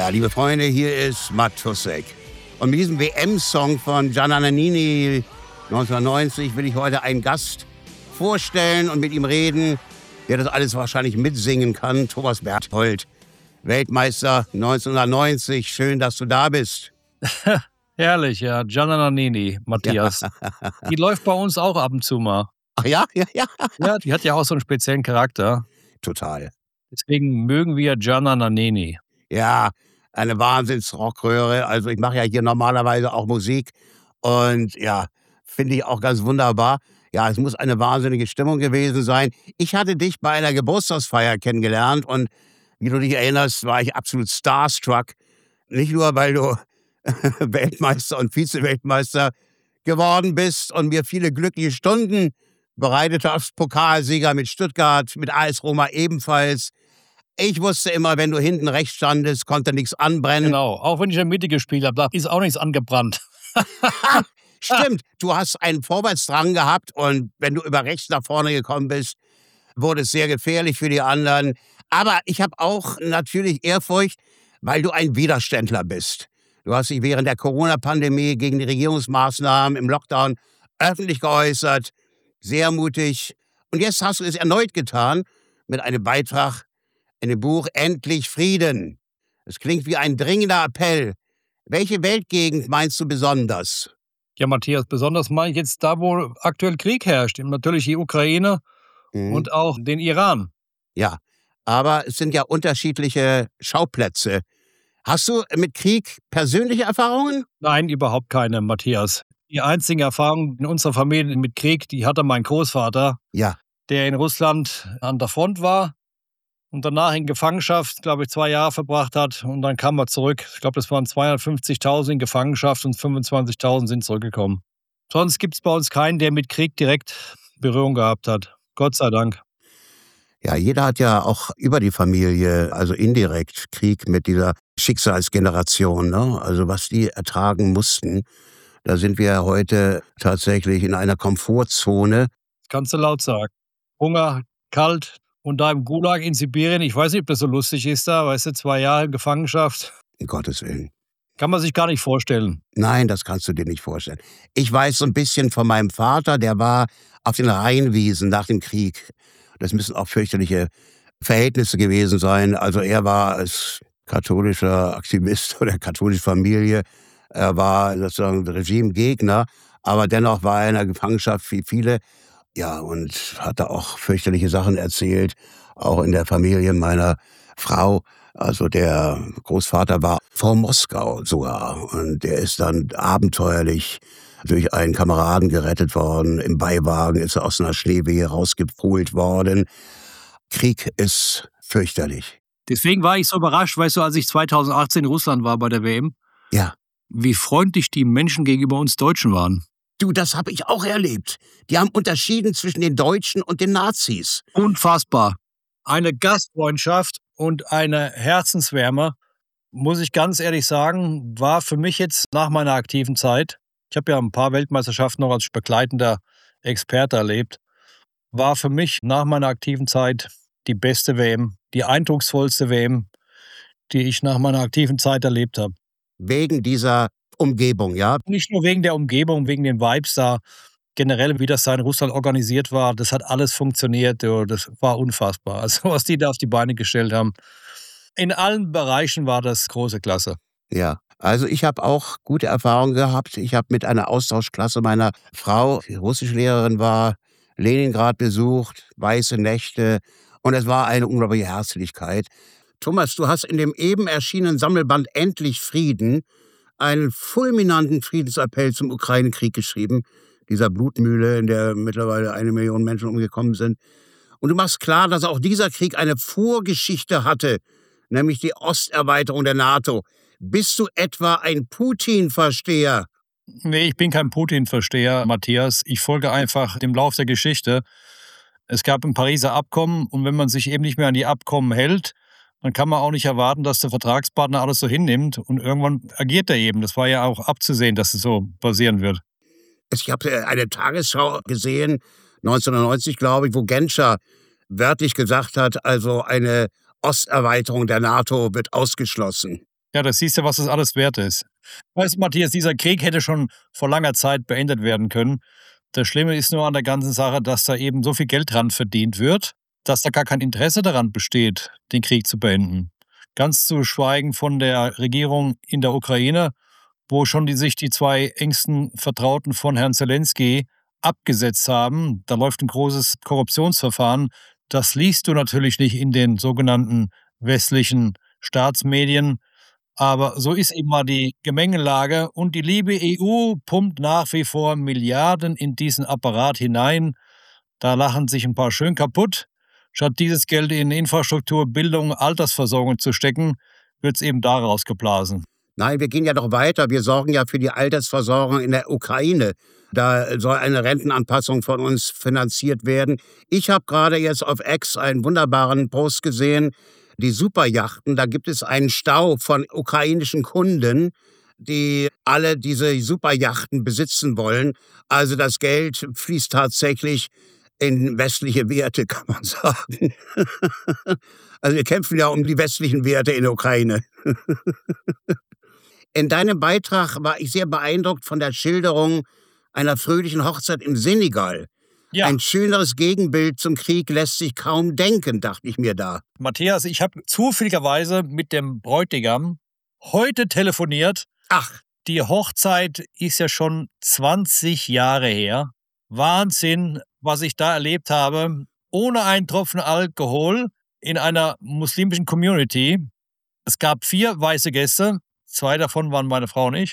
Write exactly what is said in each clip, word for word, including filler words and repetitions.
liebe Freunde, hier ist Matt Tussek. Und mit diesem W M-Song von Gianna Nannini neunzehnhundertneunzig will ich heute einen Gast vorstellen und mit ihm reden, der das alles wahrscheinlich mitsingen kann. Thomas Berthold, Weltmeister neunzehnhundertneunzig. Schön, dass du da bist. Herrlich, ja. Gianna Nannini, Matthias. Ja. Die läuft bei uns auch ab und zu mal. Ach ja? Ja, ja. Ja, die hat ja auch so einen speziellen Charakter. Total. Deswegen mögen wir Gianna Nannini. Ja, eine Wahnsinns-Rockröhre. Also ich mache ja hier normalerweise auch Musik und ja, finde ich auch ganz wunderbar. Ja, es muss eine wahnsinnige Stimmung gewesen sein. Ich hatte dich bei einer Geburtstagsfeier kennengelernt und wie du dich erinnerst, war ich absolut starstruck. Nicht nur, weil du Weltmeister und Vize-Weltmeister geworden bist und mir viele glückliche Stunden bereitet hast. Pokalsieger mit Stuttgart, mit A S Roma ebenfalls. Ich wusste immer, wenn du hinten rechts standest, konnte nichts anbrennen. Genau, auch wenn ich in der Mitte gespielt habe, da ist auch nichts angebrannt. Stimmt, du hast einen Vorwärtsdrang gehabt und wenn du über rechts nach vorne gekommen bist, wurde es sehr gefährlich für die anderen. Aber ich habe auch natürlich Ehrfurcht, weil du ein Widerständler bist. Du hast dich während der Corona-Pandemie gegen die Regierungsmaßnahmen im Lockdown öffentlich geäußert, sehr mutig. Und jetzt hast du es erneut getan mit einem Beitrag in dem Buch Endlich Frieden. Es klingt wie ein dringender Appell. Welche Weltgegend meinst du besonders? Ja, Matthias, besonders meine ich jetzt da, wo aktuell Krieg herrscht. Natürlich die Ukraine mhm. und auch den Iran. Ja, aber es sind ja unterschiedliche Schauplätze. Hast du mit Krieg persönliche Erfahrungen? Nein, überhaupt keine, Matthias. Die einzige Erfahrung in unserer Familie mit Krieg, die hatte mein Großvater, ja. der in Russland an der Front war und danach in Gefangenschaft, glaube ich, zwei Jahre verbracht hat. Und dann kam er zurück. Ich glaube, das waren zweihundertfünfzigtausend in Gefangenschaft und fünfundzwanzigtausend sind zurückgekommen. Sonst gibt es bei uns keinen, der mit Krieg direkt Berührung gehabt hat. Gott sei Dank. Ja, jeder hat ja auch über die Familie, also indirekt, Krieg mit dieser Schicksalsgeneration, ne? Also was die ertragen mussten. Da sind wir heute tatsächlich in einer Komfortzone. Das kannst du laut sagen. Hunger, kalt und da im Gulag in Sibirien, ich weiß nicht, ob das so lustig ist da, weißt du, zwei Jahre in Gefangenschaft. Um Gottes Willen. Kann man sich gar nicht vorstellen. Nein, das kannst du dir nicht vorstellen. Ich weiß so ein bisschen von meinem Vater, der war auf den Rheinwiesen nach dem Krieg. Das müssen auch fürchterliche Verhältnisse gewesen sein. Also er war als katholischer Aktivist oder katholische Familie, er war sozusagen Regimegegner, aber dennoch war er in der Gefangenschaft wie viele. Ja, und hat da auch fürchterliche Sachen erzählt, auch in der Familie meiner Frau. Also der Großvater war vor Moskau sogar und der ist dann abenteuerlich durch einen Kameraden gerettet worden. Im Beiwagen ist er aus einer Schneewehe rausgepult worden. Krieg ist fürchterlich. Deswegen war ich so überrascht, weißt du, als ich zweitausendachtzehn in Russland war bei der W M. Ja. Wie freundlich die Menschen gegenüber uns Deutschen waren. Du, das habe ich auch erlebt. Die haben unterschieden zwischen den Deutschen und den Nazis. Unfassbar. Eine Gastfreundschaft und eine Herzenswärme, muss ich ganz ehrlich sagen, war für mich jetzt nach meiner aktiven Zeit, ich habe ja ein paar Weltmeisterschaften noch als begleitender Experte erlebt, war für mich nach meiner aktiven Zeit die beste W M, die eindrucksvollste W M, die ich nach meiner aktiven Zeit erlebt habe. Wegen dieser Umgebung, ja? Nicht nur wegen der Umgebung, wegen den Vibes da, generell, wie das da in Russland organisiert war, das hat alles funktioniert, das war unfassbar. Also was die da auf die Beine gestellt haben. In allen Bereichen war das große Klasse. Ja, also ich habe auch gute Erfahrungen gehabt. Ich habe mit einer Austauschklasse meiner Frau, die Russischlehrerin war, Leningrad besucht, weiße Nächte und es war eine unglaubliche Herzlichkeit. Thomas, du hast in dem eben erschienenen Sammelband Endlich Frieden einen fulminanten Friedensappell zum Ukraine-Krieg geschrieben, dieser Blutmühle, in der mittlerweile eine Million Menschen umgekommen sind. Und du machst klar, dass auch dieser Krieg eine Vorgeschichte hatte, nämlich die Osterweiterung der NATO. Bist du etwa ein Putin-Versteher? Nee, ich bin kein Putin-Versteher, Matthias. Ich folge einfach dem Lauf der Geschichte. Es gab ein Pariser Abkommen und wenn man sich eben nicht mehr an die Abkommen hält, dann kann man auch nicht erwarten, dass der Vertragspartner alles so hinnimmt und irgendwann agiert er eben. Das war ja auch abzusehen, dass es so passieren wird. Ich habe eine Tagesschau gesehen, neunzehnhundertneunzig, glaube ich, wo Genscher wörtlich gesagt hat, also eine Osterweiterung der NATO wird ausgeschlossen. Ja, da siehst du, was das alles wert ist. Weißt du, Matthias, dieser Krieg hätte schon vor langer Zeit beendet werden können. Das Schlimme ist nur an der ganzen Sache, dass da eben so viel Geld dran verdient wird, dass da gar kein Interesse daran besteht, den Krieg zu beenden. Ganz zu schweigen von der Regierung in der Ukraine, wo schon die, sich die zwei engsten Vertrauten von Herrn Zelensky abgesetzt haben. Da läuft ein großes Korruptionsverfahren. Das liest du natürlich nicht in den sogenannten westlichen Staatsmedien. Aber so ist eben mal die Gemengelage. Und die liebe E U pumpt nach wie vor Milliarden in diesen Apparat hinein. Da lachen sich ein paar schön kaputt. Statt dieses Geld in Infrastruktur, Bildung, Altersversorgung zu stecken, wird es eben da rausgeblasen. Nein, wir gehen ja doch weiter. Wir sorgen ja für die Altersversorgung in der Ukraine. Da soll eine Rentenanpassung von uns finanziert werden. Ich habe gerade jetzt auf X einen wunderbaren Post gesehen, die Superjachten. Da gibt es einen Stau von ukrainischen Kunden, die alle diese Superjachten besitzen wollen. Also das Geld fließt tatsächlich in westliche Werte, kann man sagen. Also wir kämpfen ja um die westlichen Werte in der Ukraine. In deinem Beitrag war ich sehr beeindruckt von der Schilderung einer fröhlichen Hochzeit im Senegal. Ja, Ein schöneres Gegenbild zum Krieg lässt sich kaum denken, dachte ich mir da. Matthias, ich habe zufälligerweise mit dem Bräutigam heute telefoniert. Ach, Die Hochzeit ist ja schon zwanzig Jahre her. Wahnsinn, was ich da erlebt habe. Ohne einen Tropfen Alkohol in einer muslimischen Community. Es gab vier weiße Gäste. Zwei davon waren meine Frau und ich.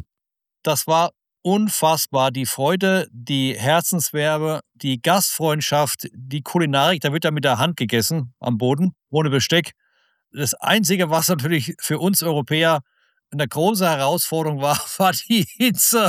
Das war unfassbar. Die Freude, die Herzenswärme, die Gastfreundschaft, die Kulinarik. Da wird ja mit der Hand gegessen am Boden, ohne Besteck. Das Einzige, was natürlich für uns Europäer eine große Herausforderung war, war die Hitze.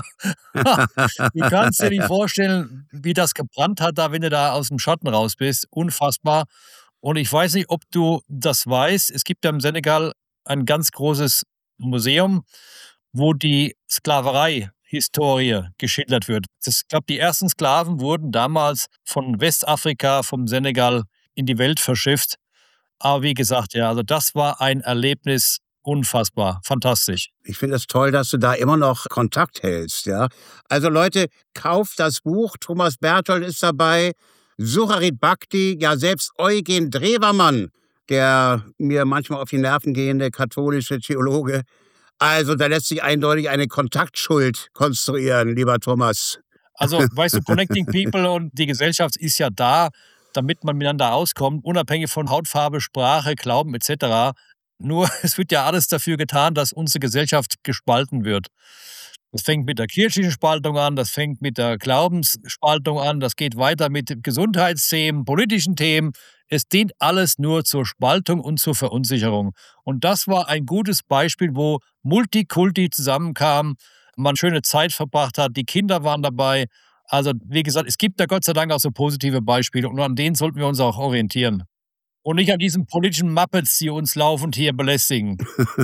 Du kannst dir nicht vorstellen, wie das gebrannt hat, da, wenn du da aus dem Schatten raus bist. Unfassbar. Und ich weiß nicht, ob du das weißt. Es gibt ja im Senegal ein ganz großes Museum, wo die Sklaverei-Historie geschildert wird. Das, ich glaube, die ersten Sklaven wurden damals von Westafrika, vom Senegal in die Welt verschifft. Aber wie gesagt, ja, also das war ein Erlebnis, unfassbar, fantastisch. ich finde es toll, dass du da immer noch Kontakt hältst, ja. Also Leute, kauft das Buch. Thomas Berthold ist dabei. Sucharit Bhakti, ja selbst Eugen Drewermann, der mir manchmal auf die Nerven gehende katholische Theologe. Also da lässt sich eindeutig eine Kontaktschuld konstruieren, lieber Thomas. Also, weißt du, Connecting People und die Gesellschaft ist ja da, damit man miteinander auskommt, unabhängig von Hautfarbe, Sprache, Glauben et cetera. Nur es wird ja alles dafür getan, dass unsere Gesellschaft gespalten wird. Das fängt mit der kirchlichen Spaltung an, das fängt mit der Glaubensspaltung an, das geht weiter mit Gesundheitsthemen, politischen Themen. Es dient alles nur zur Spaltung und zur Verunsicherung. Und das war ein gutes Beispiel, wo Multikulti zusammenkam, man schöne Zeit verbracht hat, die Kinder waren dabei. Also wie gesagt, es gibt da Gott sei Dank auch so positive Beispiele und an denen sollten wir uns auch orientieren. Und nicht an diesen politischen Muppets, die uns laufend hier belästigen.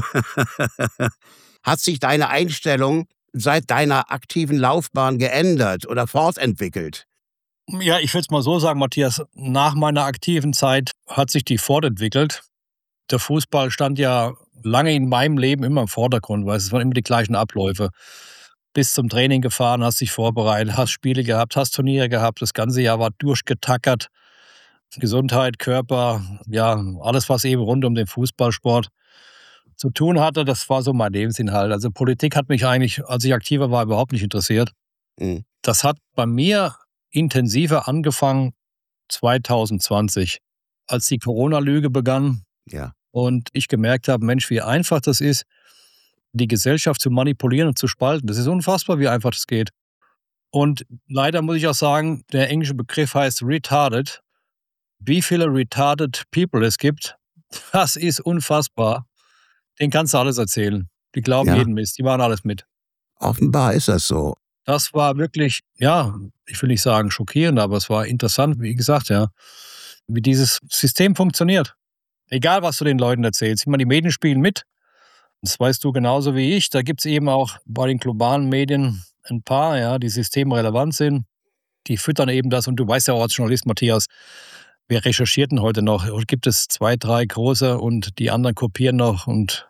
Hat sich deine Einstellung seit deiner aktiven Laufbahn geändert oder fortentwickelt? Ja, ich würde es mal so sagen, Matthias, nach meiner aktiven Zeit hat sich die fortentwickelt. Der Fußball stand ja lange in meinem Leben immer im Vordergrund, weil es waren immer die gleichen Abläufe. Bis zum Training gefahren, hast dich vorbereitet, hast Spiele gehabt, hast Turniere gehabt, das ganze Jahr war durchgetackert. Gesundheit, Körper, ja, alles, was eben rund um den Fußballsport zu tun hatte, das war so mein Lebensinhalt. Also Politik hat mich eigentlich, als ich aktiver war, überhaupt nicht interessiert. Mhm. Das hat bei mir intensiver angefangen zwanzig zwanzig, als die Corona-Lüge begann Ja. und ich gemerkt habe, Mensch, wie einfach das ist, die Gesellschaft zu manipulieren und zu spalten. Das ist unfassbar, wie einfach das geht. Und leider muss ich auch sagen, der englische Begriff heißt retarded. Wie viele retarded people es gibt, das ist unfassbar. Denen kannst du alles erzählen. Die glauben Ja. jeden Mist, die machen alles mit. Offenbar ist das so. Das war wirklich, ja, ich will nicht sagen schockierend, aber es war interessant, wie gesagt, ja, wie dieses System funktioniert. Egal, was du den Leuten erzählst. Ich meine, die Medien spielen mit. Das weißt du genauso wie ich. Da gibt es eben auch bei den globalen Medien ein paar, ja, die systemrelevant sind. Die füttern eben das. Und du weißt ja auch als Journalist, Matthias, wer recherchiert denn heute noch? Gibt es zwei, drei große und die anderen kopieren noch und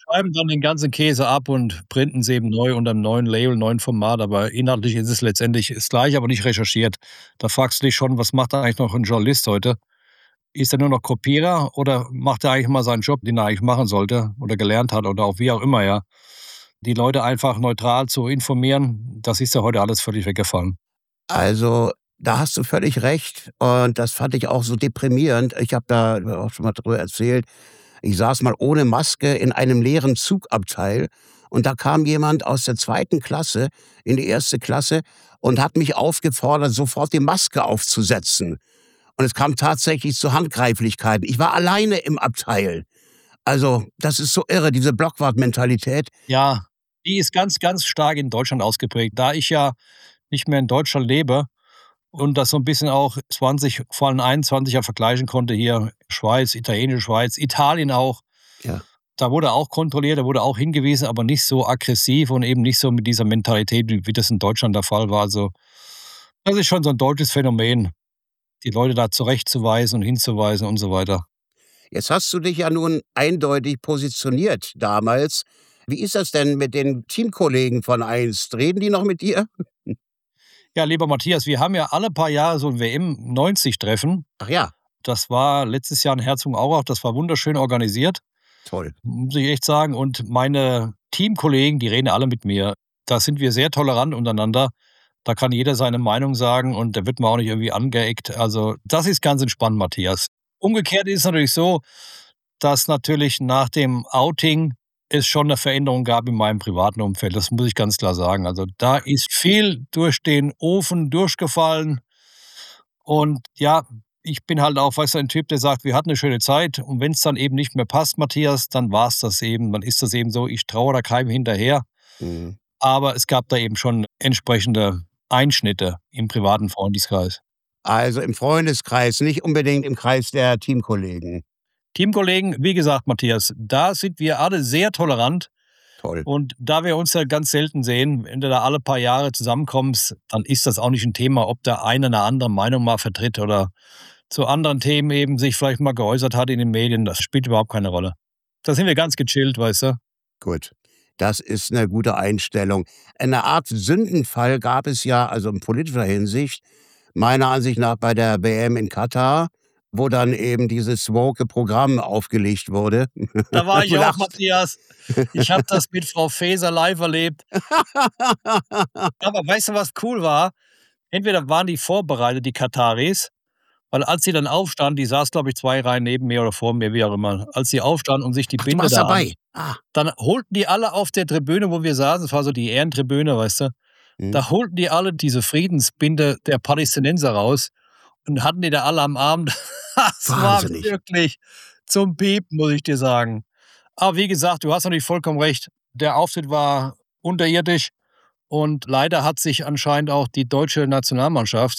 schreiben dann den ganzen Käse ab und printen sie eben neu unter 'nem neuen Label, neuen Format, aber inhaltlich ist es letztendlich das Gleiche, aber nicht recherchiert. Da fragst du dich schon: „Was macht da eigentlich noch 'n Journalist heute? Ist er nur noch Kopierer oder macht er eigentlich mal seinen Job, den er eigentlich machen sollte oder gelernt hat oder auch wie auch immer“, ja? Die Leute einfach neutral zu informieren, das ist ja heute alles völlig weggefallen. Also, da hast du völlig recht und das fand ich auch so deprimierend. Ich habe da auch schon mal drüber erzählt. Ich saß mal ohne Maske in einem leeren Zugabteil und da kam jemand aus der zweiten Klasse in die erste Klasse und hat mich aufgefordert, sofort die Maske aufzusetzen. Und es kam tatsächlich zu Handgreiflichkeiten. Ich war alleine im Abteil. Also, das ist so irre, diese Blockwart-Mentalität. Ja, die ist ganz, ganz stark in Deutschland ausgeprägt. Da ich ja nicht mehr in Deutschland lebe und das so 'n bisschen auch zwanzig, vor allem einundzwanziger vergleichen konnte hier, Schweiz, italienische Schweiz, Italien auch. Ja. Da wurde auch kontrolliert, da wurde auch hingewiesen, aber nicht so aggressiv und eben nicht so mit dieser Mentalität, wie wie das in Deutschland der Fall war. Also, das ist schon so 'n deutsches Phänomen, die Leute da zurechtzuweisen und hinzuweisen und so weiter. Jetzt hast du dich ja nun eindeutig positioniert damals. Wie ist das denn mit den Teamkollegen von einst? Reden die noch mit dir? Ja, lieber Matthias, wir haben ja alle paar Jahre so 'n W M neunzig-Treffen. Ach ja. Das war letztes Jahr in Herzogenaurach, das war wunderschön organisiert, Toll. muss ich echt sagen. Und meine Teamkollegen, die reden alle mit mir. Da sind wir sehr tolerant untereinander. Da kann jeder seine Meinung sagen und da wird man auch nicht irgendwie angeeckt. Also, das ist ganz entspannt, Matthias. Umgekehrt ist es natürlich so, dass natürlich nach dem Outing es schon 'ne Veränderung gab in meinem privaten Umfeld. Das muss ich ganz klar sagen. Also, da ist viel durch den Ofen durchgefallen. Und ja, ich bin halt auch, weißt du, ein Typ, der sagt: „Wir hatten 'ne schöne Zeit und wenn's dann eben nicht mehr passt, Matthias, dann war's das eben. Dann ist das eben so. Ich trauere da keinem hinterher.“ Mhm. Aber es gab da eben schon entsprechende Einschnitte im privaten Freundeskreis. Also, im Freundeskreis, nicht unbedingt im Kreis der Teamkollegen. Teamkollegen, wie gesagt, Matthias, da sind wir alle sehr tolerant. Toll. Und da wir uns ja ganz selten sehen, wenn du da alle paar Jahre zusammenkommst, dann ist das auch nicht 'n Thema, ob der eine 'ne andere Meinung mal vertritt oder zu anderen Themen eben sich vielleicht mal geäußert hat in den Medien. Das spielt überhaupt keine Rolle. Da sind wir ganz gechillt, weißt du? Gut, das ist 'ne gute Einstellung. Eine Art Sündenfall gab es ja, also in politischer Hinsicht, meiner Ansicht nach bei der W M in Katar, wo dann eben dieses woke Programm aufgelegt wurde. Da war Du ich auch, lachst. Matthias. Ich habe das mit Frau Faeser live erlebt. Aber weißt du, was cool war? Entweder waren die vorbereitet, die Kataris, weil als sie dann aufstanden, die saß, glaube ich, zwei Reihen neben mir oder vor mir, wie auch immer. Als sie aufstanden und sich die Ach, du Binde warst da an dabei? Ah. dann holten die alle auf der Tribüne, wo wir saßen, das war so die Ehrentribüne, weißt du? Mhm. Da holten die alle diese Friedensbinde der Palästinenser raus und hatten die da alle am Arm. Das war Wahnsinnig. wirklich zum Piepen, muss ich dir sagen. Aber wie gesagt, du hast natürlich vollkommen recht. Der Auftritt war unterirdisch und leider hat sich anscheinend auch die deutsche Nationalmannschaft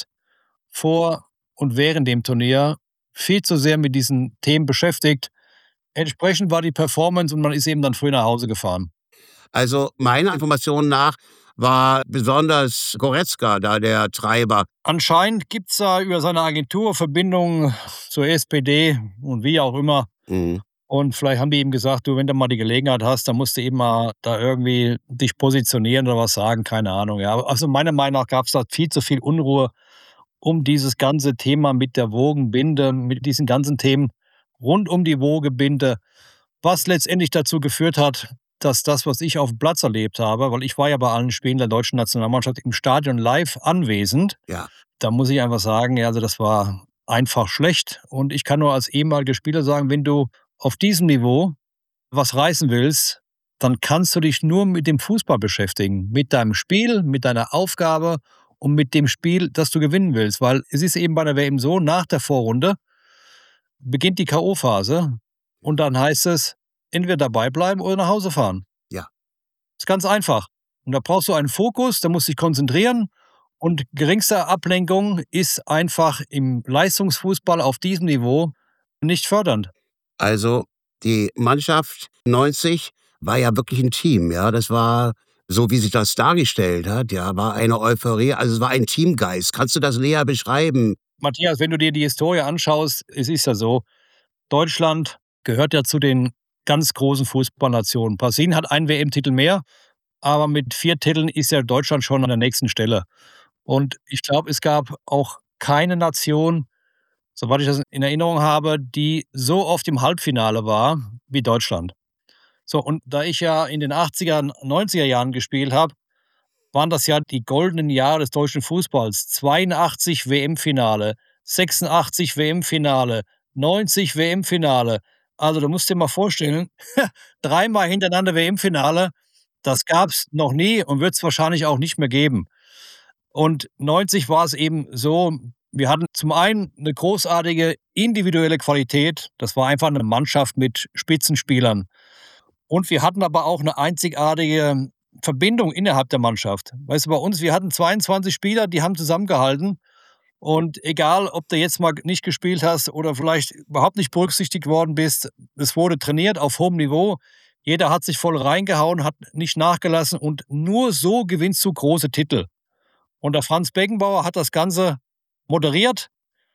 vor und während dem Turnier viel zu sehr mit diesen Themen beschäftigt. Entsprechend war die Performance und man ist eben dann früh nach Hause gefahren. Also, meiner Information nach war besonders Goretzka da der Treiber. Anscheinend gibt's da über seine Agentur Verbindungen zur S P D und wie auch immer. Mhm. Und vielleicht haben die ihm gesagt: „Du, wenn du mal die Gelegenheit hast, dann musst du eben mal da irgendwie dich positionieren oder was sagen“, keine Ahnung, ja. Also, meiner Meinung nach gab's da viel zu viel Unruhe um dieses ganze Thema mit der Wogenbinde, mit diesen ganzen Themen rund um die Wogebinde, was letztendlich dazu geführt hat, dass das, was ich auf'm Platz erlebt habe weil ich war ja bei allen Spielen der deutschen Nationalmannschaft im Stadion live anwesend. Ja. Da muss ich einfach sagen, ja, also, das war einfach schlecht. Und ich kann nur als ehemaliger Spieler sagen, wenn du auf diesem Niveau was reißen willst, dann kannst du dich nur mit dem Fußball beschäftigen, mit deinem Spiel, mit deiner Aufgabe und mit dem Spiel, das du gewinnen willst. Weil es ist eben bei der W M so, nach der Vorrunde beginnt die K.O.-Phase und dann heißt es, entweder dabei bleiben oder nach Hause fahren. Ja. Ist ganz einfach. Und da brauchst du einen Fokus, da musst dich konzentrieren und geringste Ablenkung ist einfach im Leistungsfußball auf diesem Niveau nicht fördernd. Also, die Mannschaft neunzig war ja wirklich 'n Team, ja? Das war so, wie sich das dargestellt hat, ja, war eine Euphorie. Also, es war ein Teamgeist. Kannst du das näher beschreiben? Matthias, wenn du dir die Historie anschaust, es ist ja so, Deutschland gehört ja zu den ganz großen Fußballnationen. Brasilien hat einen W M-Titel mehr, aber mit vier Titeln ist ja Deutschland schon an der nächsten Stelle. Und ich glaube, es gab auch keine Nation, soweit ich das in Erinnerung habe, die so oft im Halbfinale war wie Deutschland. So, und da ich ja in den achtziger, neunziger Jahren gespielt habe, waren das ja die goldenen Jahre des deutschen Fußballs. zweiundachtzig W M-Finale, sechsundachtzig W M-Finale, neunzig W M-Finale. Also, du musst dir mal vorstellen, dreimal hintereinander W M-Finale, das gab's noch nie und wird's wahrscheinlich auch nicht mehr geben. Und neunzig war es eben so, wir hatten zum einen eine großartige individuelle Qualität. Das war einfach eine Mannschaft mit Spitzenspielern. Und wir hatten aber auch eine einzigartige Verbindung innerhalb der Mannschaft. Weißt du, bei uns, wir hatten zweiundzwanzig Spieler, die haben zusammengehalten. Und egal, ob du jetzt mal nicht gespielt hast oder vielleicht überhaupt nicht berücksichtigt worden bist, es wurde trainiert auf hohem Niveau. Jeder hat sich voll reingehauen, hat nicht nachgelassen und nur so gewinnst du große Titel. Und der Franz Beckenbauer hat das Ganze moderiert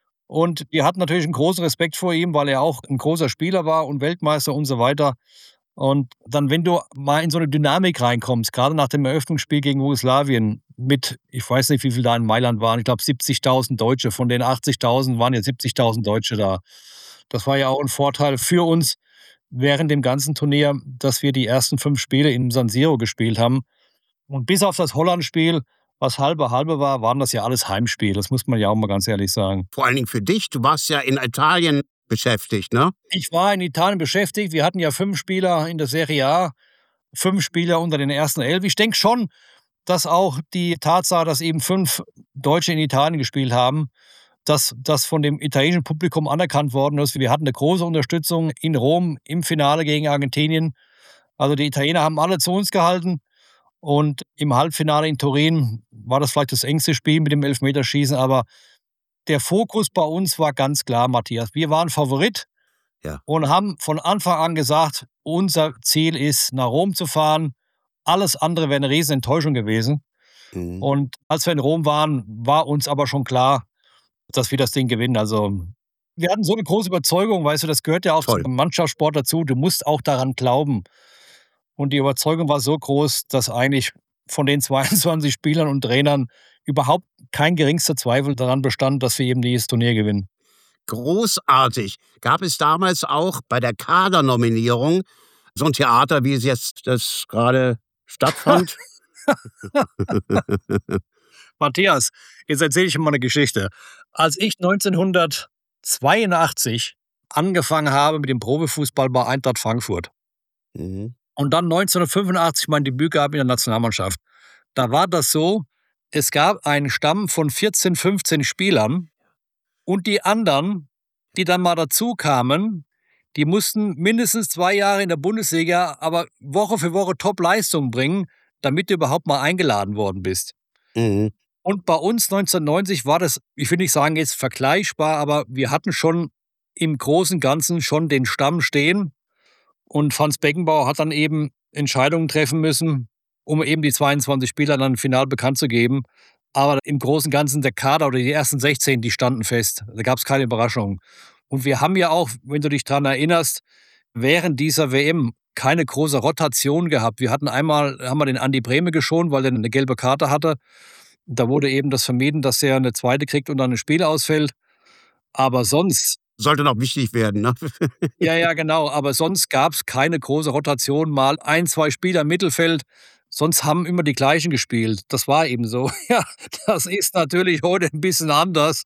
und wir hatten natürlich einen großen Respekt vor ihm, weil er auch ein großer Spieler war und Weltmeister und so weiter. Und dann, wenn du mal in so eine Dynamik reinkommst, gerade nach dem Eröffnungsspiel gegen Jugoslawien mit, ich weiß nicht, wie viel da in Mailand waren, ich glaube siebzigtausend Deutsche, von den achtzigtausend waren ja siebzigtausend Deutsche da. Das war ja auch ein Vorteil für uns während dem ganzen Turnier, dass wir die ersten fünf Spiele im San Siro gespielt haben. Und bis auf das Holland-Spiel, was halbe halbe war, waren das ja alles Heimspiele. Das muss man ja auch mal ganz ehrlich sagen. Vor allen Dingen für dich, du warst ja in Italien beschäftigt, ne? Ich war in Italien beschäftigt. Wir hatten ja fünf Spieler in der Serie A, fünf Spieler unter den ersten elf. Ich denke schon, dass auch die Tatsache, dass eben fünf Deutsche in Italien gespielt haben, dass das von dem italienischen Publikum anerkannt worden ist. Wir hatten eine große Unterstützung in Rom im Finale gegen Argentinien. Also die Italiener haben alle zu uns gehalten. Und im Halbfinale in Turin war das vielleicht das engste Spiel mit dem Elfmeterschießen, aber der Fokus bei uns war ganz klar, Matthias. Wir waren Favorit Ja. und haben von Anfang an gesagt, unser Ziel ist, nach Rom zu fahren. Alles andere wäre eine riesen Enttäuschung gewesen. Mhm. Und als wir in Rom waren, war uns aber schon klar, dass wir das Ding gewinnen. Also wir hatten so eine große Überzeugung, weißt du, das gehört ja auch Toll. zum Mannschaftssport dazu. Du musst auch daran glauben. Und die Überzeugung war so groß, dass eigentlich von den zweiundzwanzig Spielern und Trainern überhaupt kein geringster Zweifel daran bestand, dass wir eben dieses Turnier gewinnen. Großartig. Gab es damals auch bei der Kadernominierung so ein Theater, wie es jetzt das gerade stattfand? Matthias, jetzt erzähle ich dir mal eine Geschichte. Als ich neunzehnhundertzweiundachtzig angefangen habe mit dem Profifußball bei Eintracht Frankfurt Mhm. und dann neunzehnhundertfünfundachtzig mein Debüt gab in der Nationalmannschaft, da war das so, es gab einen Stamm von vierzehn, fünfzehn Spielern und die anderen, die dann mal dazu kamen, die mussten mindestens zwei Jahre in der Bundesliga, aber Woche für Woche Top-Leistung bringen, damit du überhaupt mal eingeladen worden bist. Mhm. Und bei uns neunzehnhundertneunzig war das, ich will nicht sagen jetzt vergleichbar, aber wir hatten schon im Großen und Ganzen schon den Stamm stehen. Und Franz Beckenbauer hat dann eben Entscheidungen treffen müssen, um eben die zweiundzwanzig Spieler dann final bekannt zu geben. Aber im Großen und Ganzen der Kader oder die ersten sechzehn, die standen fest. Da gab es keine Überraschungen. Und wir haben ja auch, wenn du dich daran erinnerst, während dieser W M keine große Rotation gehabt. Wir hatten einmal, haben wir den Andi Brehme geschont, weil er eine gelbe Karte hatte. Da wurde eben das vermieden, dass er eine zweite kriegt und dann ein Spiel ausfällt. Aber sonst, Sollte noch wichtig werden, ne? ja, ja, genau, aber sonst gab es keine große Rotation, mal ein, zwei Spieler im Mittelfeld. Sonst haben immer die gleichen gespielt. Das war eben so. Ja, das ist natürlich heute ein bisschen anders.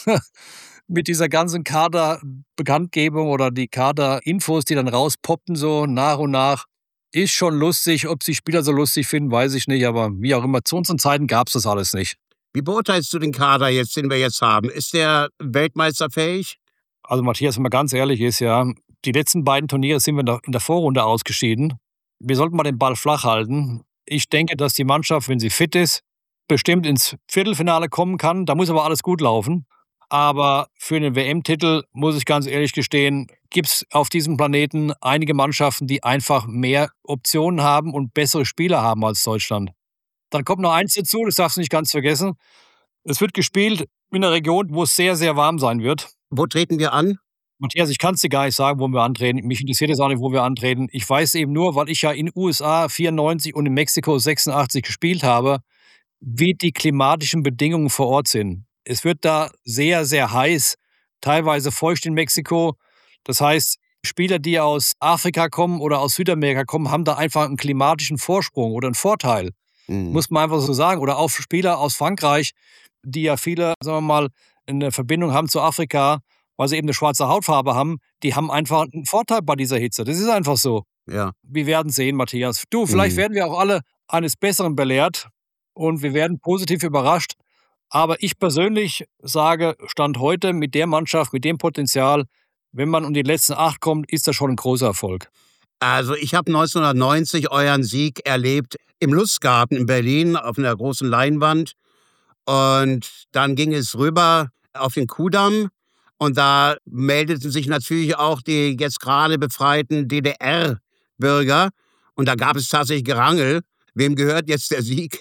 Mit dieser ganzen Kaderbekanntgebung oder die Kaderinfos, die dann rauspoppten so nach und nach. Ist schon lustig. Ob die Spieler so lustig finden, weiß ich nicht. Aber wie auch immer, zu unseren Zeiten gab es das alles nicht. Wie beurteilst du den Kader jetzt, den wir jetzt haben? Ist der weltmeisterfähig? Also Matthias, wenn man ganz ehrlich ist, ja, die letzten beiden Turniere sind wir in der, in der Vorrunde ausgeschieden. Wir sollten mal den Ball flach halten. Ich denke, dass die Mannschaft, wenn sie fit ist, bestimmt ins Viertelfinale kommen kann. Da muss aber alles gut laufen. Aber für einen W M-Titel, muss ich ganz ehrlich gestehen, gibt es auf diesem Planeten einige Mannschaften, die einfach mehr Optionen haben und bessere Spieler haben als Deutschland. Dann kommt noch eins dazu, das darfst du nicht ganz vergessen. Es wird gespielt in einer Region, wo es sehr, sehr warm sein wird. Wo treten wir an? Matthias, ich kann's dir gar nicht sagen, wo wir antreten. Mich interessiert jetzt auch nicht, wo wir antreten. Ich weiß eben nur, weil ich ja in U S A vierundneunzig und in Mexiko sechsundachtzig gespielt habe, wie die klimatischen Bedingungen vor Ort sind. Es wird da sehr, sehr heiß, teilweise feucht in Mexiko. Das heißt, Spieler, die aus Afrika kommen oder aus Südamerika kommen, haben da einfach einen klimatischen Vorsprung oder einen Vorteil. Mhm. Muss man einfach so sagen. Oder auch Spieler aus Frankreich, die ja viele, sagen wir mal, eine Verbindung haben zu Afrika, weil sie eben eine schwarze Hautfarbe haben, die haben einfach einen Vorteil bei dieser Hitze. Das ist einfach so. Ja. Wir werden sehen, Matthias. Du, vielleicht Mhm. werden wir auch alle eines Besseren belehrt und wir werden positiv überrascht. Aber ich persönlich sage, Stand heute mit der Mannschaft, mit dem Potenzial, wenn man um die letzten acht kommt, ist das schon ein großer Erfolg. Also, ich habe neunzehnhundertneunzig euren Sieg erlebt im Lustgarten in Berlin auf einer großen Leinwand. Und dann ging es rüber auf den Kudamm und da meldeten sich natürlich auch die jetzt gerade befreiten D D R-Bürger und da gab es tatsächlich Gerangel. Wem gehört jetzt der Sieg?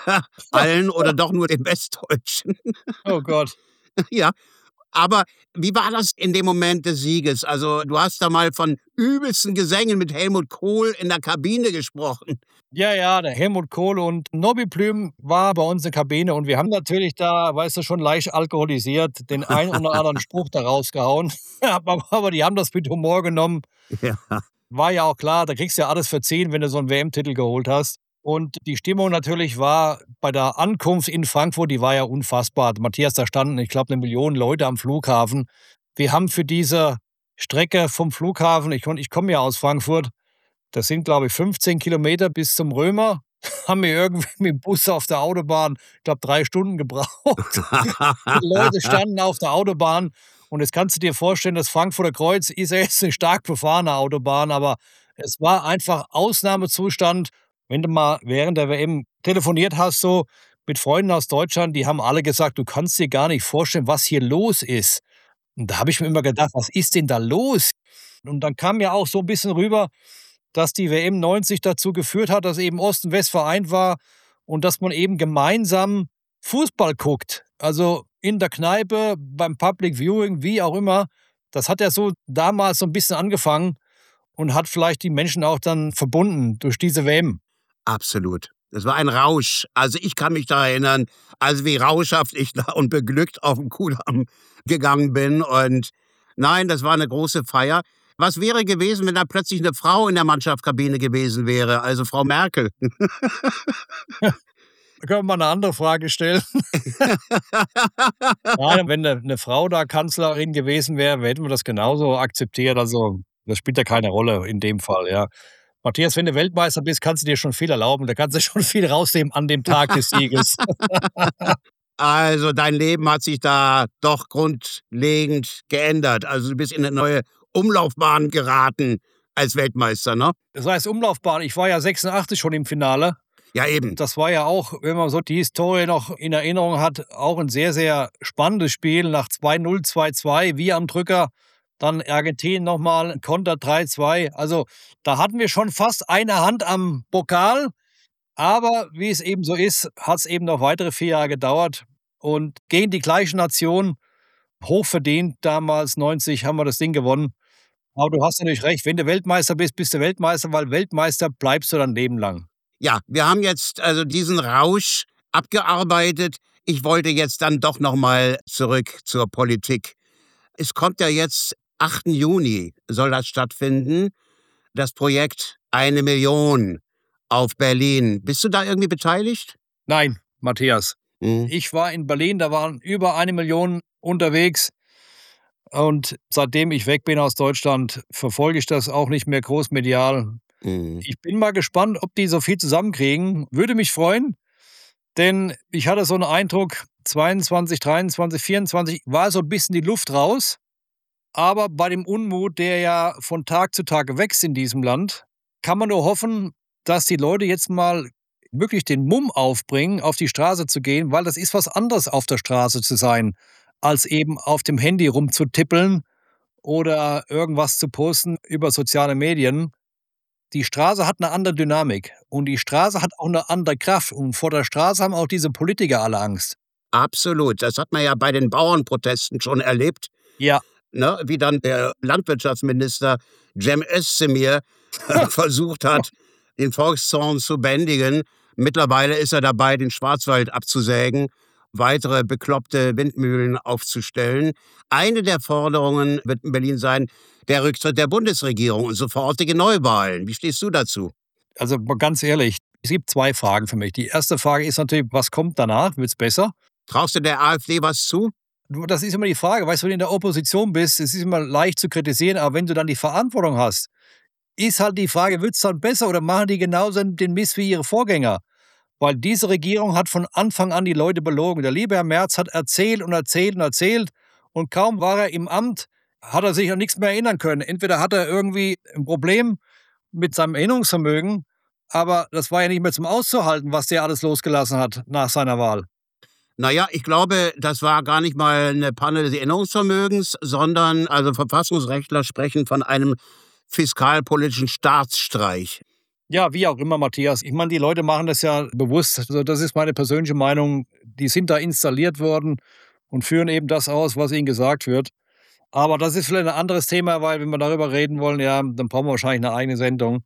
Allen oder doch nur den Westdeutschen? Oh Gott. Ja, aber wie war das in dem Moment des Sieges? Also, du hast da mal von übelsten Gesängen mit Helmut Kohl in der Kabine gesprochen. Ja, ja, der Helmut Kohl und Nobby Blüm war bei uns in der Kabine und wir haben natürlich da, weißt du, schon leicht alkoholisiert den einen oder anderen Spruch da rausgehauen. Aber aber die haben das mit Humor genommen. Ja. War ja auch klar, da kriegst du ja alles verziehen, wenn du so 'n W M-Titel geholt hast. Und die Stimmung natürlich war bei der Ankunft in Frankfurt, die war ja unfassbar. Matthias, da standen, ich glaube, 'ne Million Leute am Flughafen. Wir haben für diese Strecke vom Flughafen, ich kon ich komme ja aus Frankfurt, das sind, glaube ich, fünfzehn Kilometer bis zum Römer, haben wir irgendwie mit'm Bus auf der Autobahn, ich glaube, drei Stunden gebraucht. Die Leute standen auf der Autobahn und jetzt kannst du dir vorstellen, das Frankfurter Kreuz ist ja jetzt 'ne stark befahrene Autobahn, aber es war einfach Ausnahmezustand. Wenn du mal während der W M telefoniert hast, so mit Freunden aus Deutschland, die haben alle gesagt: „Du kannst dir gar nicht vorstellen, was hier los ist.“ Und da habe ich mir immer gedacht: „Was ist denn da los?“ Und dann kam ja auch so 'n bisschen rüber, dass die W M neunzig dazu geführt hat, dass eben Ost und West vereint war und dass man eben gemeinsam Fußball guckt. Also, in der Kneipe, beim Public Viewing, wie auch immer. Das hat ja so damals so 'n bisschen angefangen und hat vielleicht die Menschen auch dann verbunden durch diese W M. Absolut. Das war ein Rausch. Also, ich kann mich da erinnern, also, wie rauschhaft ich da und beglückt auf 'n Kudamm gegangen bin und nein, das war 'ne große Feier. Was wäre gewesen, wenn da plötzlich 'ne Frau in der Mannschaftskabine gewesen wäre, also, Frau Merkel? Da können wir mal 'ne andere Frage stellen. Nein, wenn 'ne 'ne Frau da Kanzlerin gewesen wäre, hätten wir das genauso akzeptiert. Also, das spielt ja keine Rolle in dem Fall, ja. Matthias, wenn du Weltmeister bist, kannst du dir schon viel erlauben. Da kannst du schon viel rausnehmen an dem Tag des Sieges. Also, dein Leben hat sich da doch grundlegend geändert. Also, du bist in 'ne neue Umlaufbahn geraten als Weltmeister, ne? Das heißt Umlaufbahn, ich war ja sechsundachtzig schon im Finale. Ja, eben. Das war ja auch, wenn man so die Historie noch in Erinnerung hat, auch 'n sehr, sehr spannendes Spiel nach zwei null, zwei zwei, wir am Drücker, dann Argentinien noch mal Konter drei zwei. Also, da hatten wir schon fast eine Hand am Pokal, aber wie es eben so ist, hat's eben noch weitere vier Jahre gedauert und gegen die gleiche Nation, hochverdient damals, neunzig haben wir das Ding gewonnen. Aber du hast natürlich recht, wenn du Weltmeister bist, bist du Weltmeister, weil Weltmeister bleibst du dein Leben lang. Ja, wir haben jetzt also diesen Rausch abgearbeitet. Ich wollte jetzt dann doch noch mal zurück zur Politik. Es kommt ja jetzt achten Juni soll das stattfinden, das Projekt „Eine Million“ auf Berlin. Bist du da irgendwie beteiligt? Nein, Matthias. Mhm. Ich war in Berlin, da waren über eine Million unterwegs. Und seitdem ich weg bin aus Deutschland, verfolge ich das auch nicht mehr groß medial. Mhm. Ich bin mal gespannt, ob die so viel zusammenkriegen. Würde mich freuen, denn ich hatte so 'n Eindruck, zweiundzwanzig, dreiundzwanzig, vierundzwanzig war so 'n bisschen die Luft raus. Aber bei dem Unmut, der ja von Tag zu Tag wächst in diesem Land, kann man nur hoffen, dass die Leute jetzt mal wirklich den Mumm aufbringen, auf die Straße zu gehen, weil das ist was anderes, auf der Straße zu sein, als eben auf dem Handy rumzutippeln oder irgendwas zu posten über soziale Medien. Die Straße hat 'ne andere Dynamik und die Straße hat auch 'ne andere Kraft und vor der Straße haben auch diese Politiker alle Angst. Absolut. Das hat man ja bei den Bauernprotesten schon erlebt. Ja. ne, wie dann der Landwirtschaftsminister Cem Özdemir versucht hat, den Volkszorn zu bändigen. Mittlerweile ist er dabei, den Schwarzwald abzusägen, weitere bekloppte Windmühlen aufzustellen. Eine der Forderungen wird in Berlin sein, der Rücktritt der Bundesregierung und sofortige Neuwahlen. Wie stehst du dazu? Also ganz ehrlich, es gibt zwei Fragen für mich. Die erste Frage ist natürlich, was kommt danach? Wird es besser? Traust du der AfD was zu? Das ist immer die Frage. Weißt du, wenn du in der Opposition bist, es ist immer leicht zu kritisieren, aber wenn du dann die Verantwortung hast, ist halt die Frage, wird es dann besser oder machen die genauso den Mist wie ihre Vorgänger? Weil diese Regierung hat von Anfang an die Leute belogen. Der liebe Herr Merz hat erzählt und erzählt und erzählt und kaum war er im Amt, hat er sich an nichts mehr erinnern können. Entweder hat er irgendwie ein Problem mit seinem Erinnerungsvermögen, aber das war ja nicht mehr zum Auszuhalten, was der alles losgelassen hat nach seiner Wahl. Naja, ich glaube, das war gar nicht mal eine Panne des Erinnerungsvermögens, sondern also Verfassungsrechtler sprechen von einem fiskalpolitischen Staatsstreich. Ja, wie auch immer, Matthias. Ich meine, die Leute machen das ja bewusst. Also das ist meine persönliche Meinung. Die sind da installiert worden und führen eben das aus, was ihnen gesagt wird. Aber das ist vielleicht ein anderes Thema, weil wenn wir darüber reden wollen, ja, dann brauchen wir wahrscheinlich eine eigene Sendung.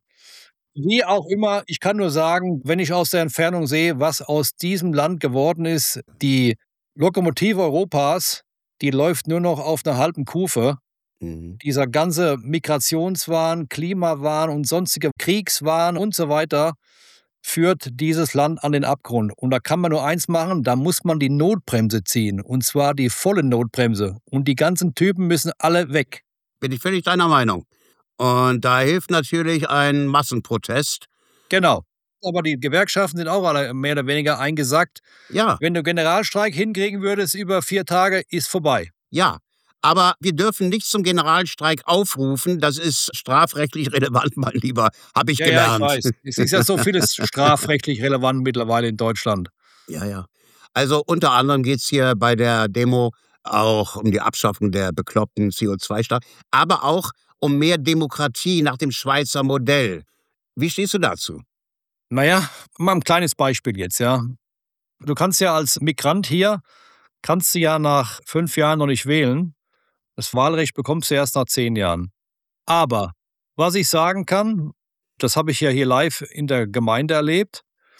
Wie auch immer, ich kann nur sagen, wenn ich aus der Entfernung sehe, was aus diesem Land geworden ist, die Lokomotive Europas, die läuft nur noch auf einer halben Kufe. Mhm. Dieser ganze Migrationswahn, Klimawahn und sonstige Kriegswahn und so weiter führt dieses Land an den Abgrund. Und da kann man nur eins machen, da muss man die Notbremse ziehen. Und zwar die volle Notbremse. Und die ganzen Typen müssen alle weg. Bin ich völlig deiner Meinung. Und da hilft natürlich ein Massenprotest. Genau. Aber die Gewerkschaften sind auch alle mehr oder weniger eingesackt. Ja, Wenn du Generalstreik hinkriegen würdest über vier Tage, ist vorbei. ja. Aber wir dürfen nicht zum Generalstreik aufrufen. Das ist strafrechtlich relevant, mein Lieber. Habe ich Ja, ja, ich gelernt. weiß. Es ist ja so vieles strafrechtlich relevant mittlerweile in Deutschland. Ja, ja. Also unter anderem geht es hier bei der Demo auch um die Abschaffung der bekloppten C O zwei Steuer, aber auch um mehr Demokratie nach dem Schweizer Modell. Wie stehst du dazu? Naja, mal ein kleines Beispiel jetzt, ja. Du kannst ja als Migrant hier, kannst du ja nach fünf Jahren noch nicht wählen. Das Wahlrecht bekommst du erst nach zehn Jahren. Aber was ich sagen kann, das habe ich ja hier live in der Gemeinde erlebt,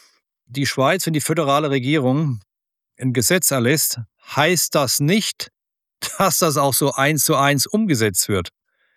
die Schweiz, wenn die föderale Regierung ein Gesetz erlässt, heißt das nicht, dass das auch so eins zu eins umgesetzt wird.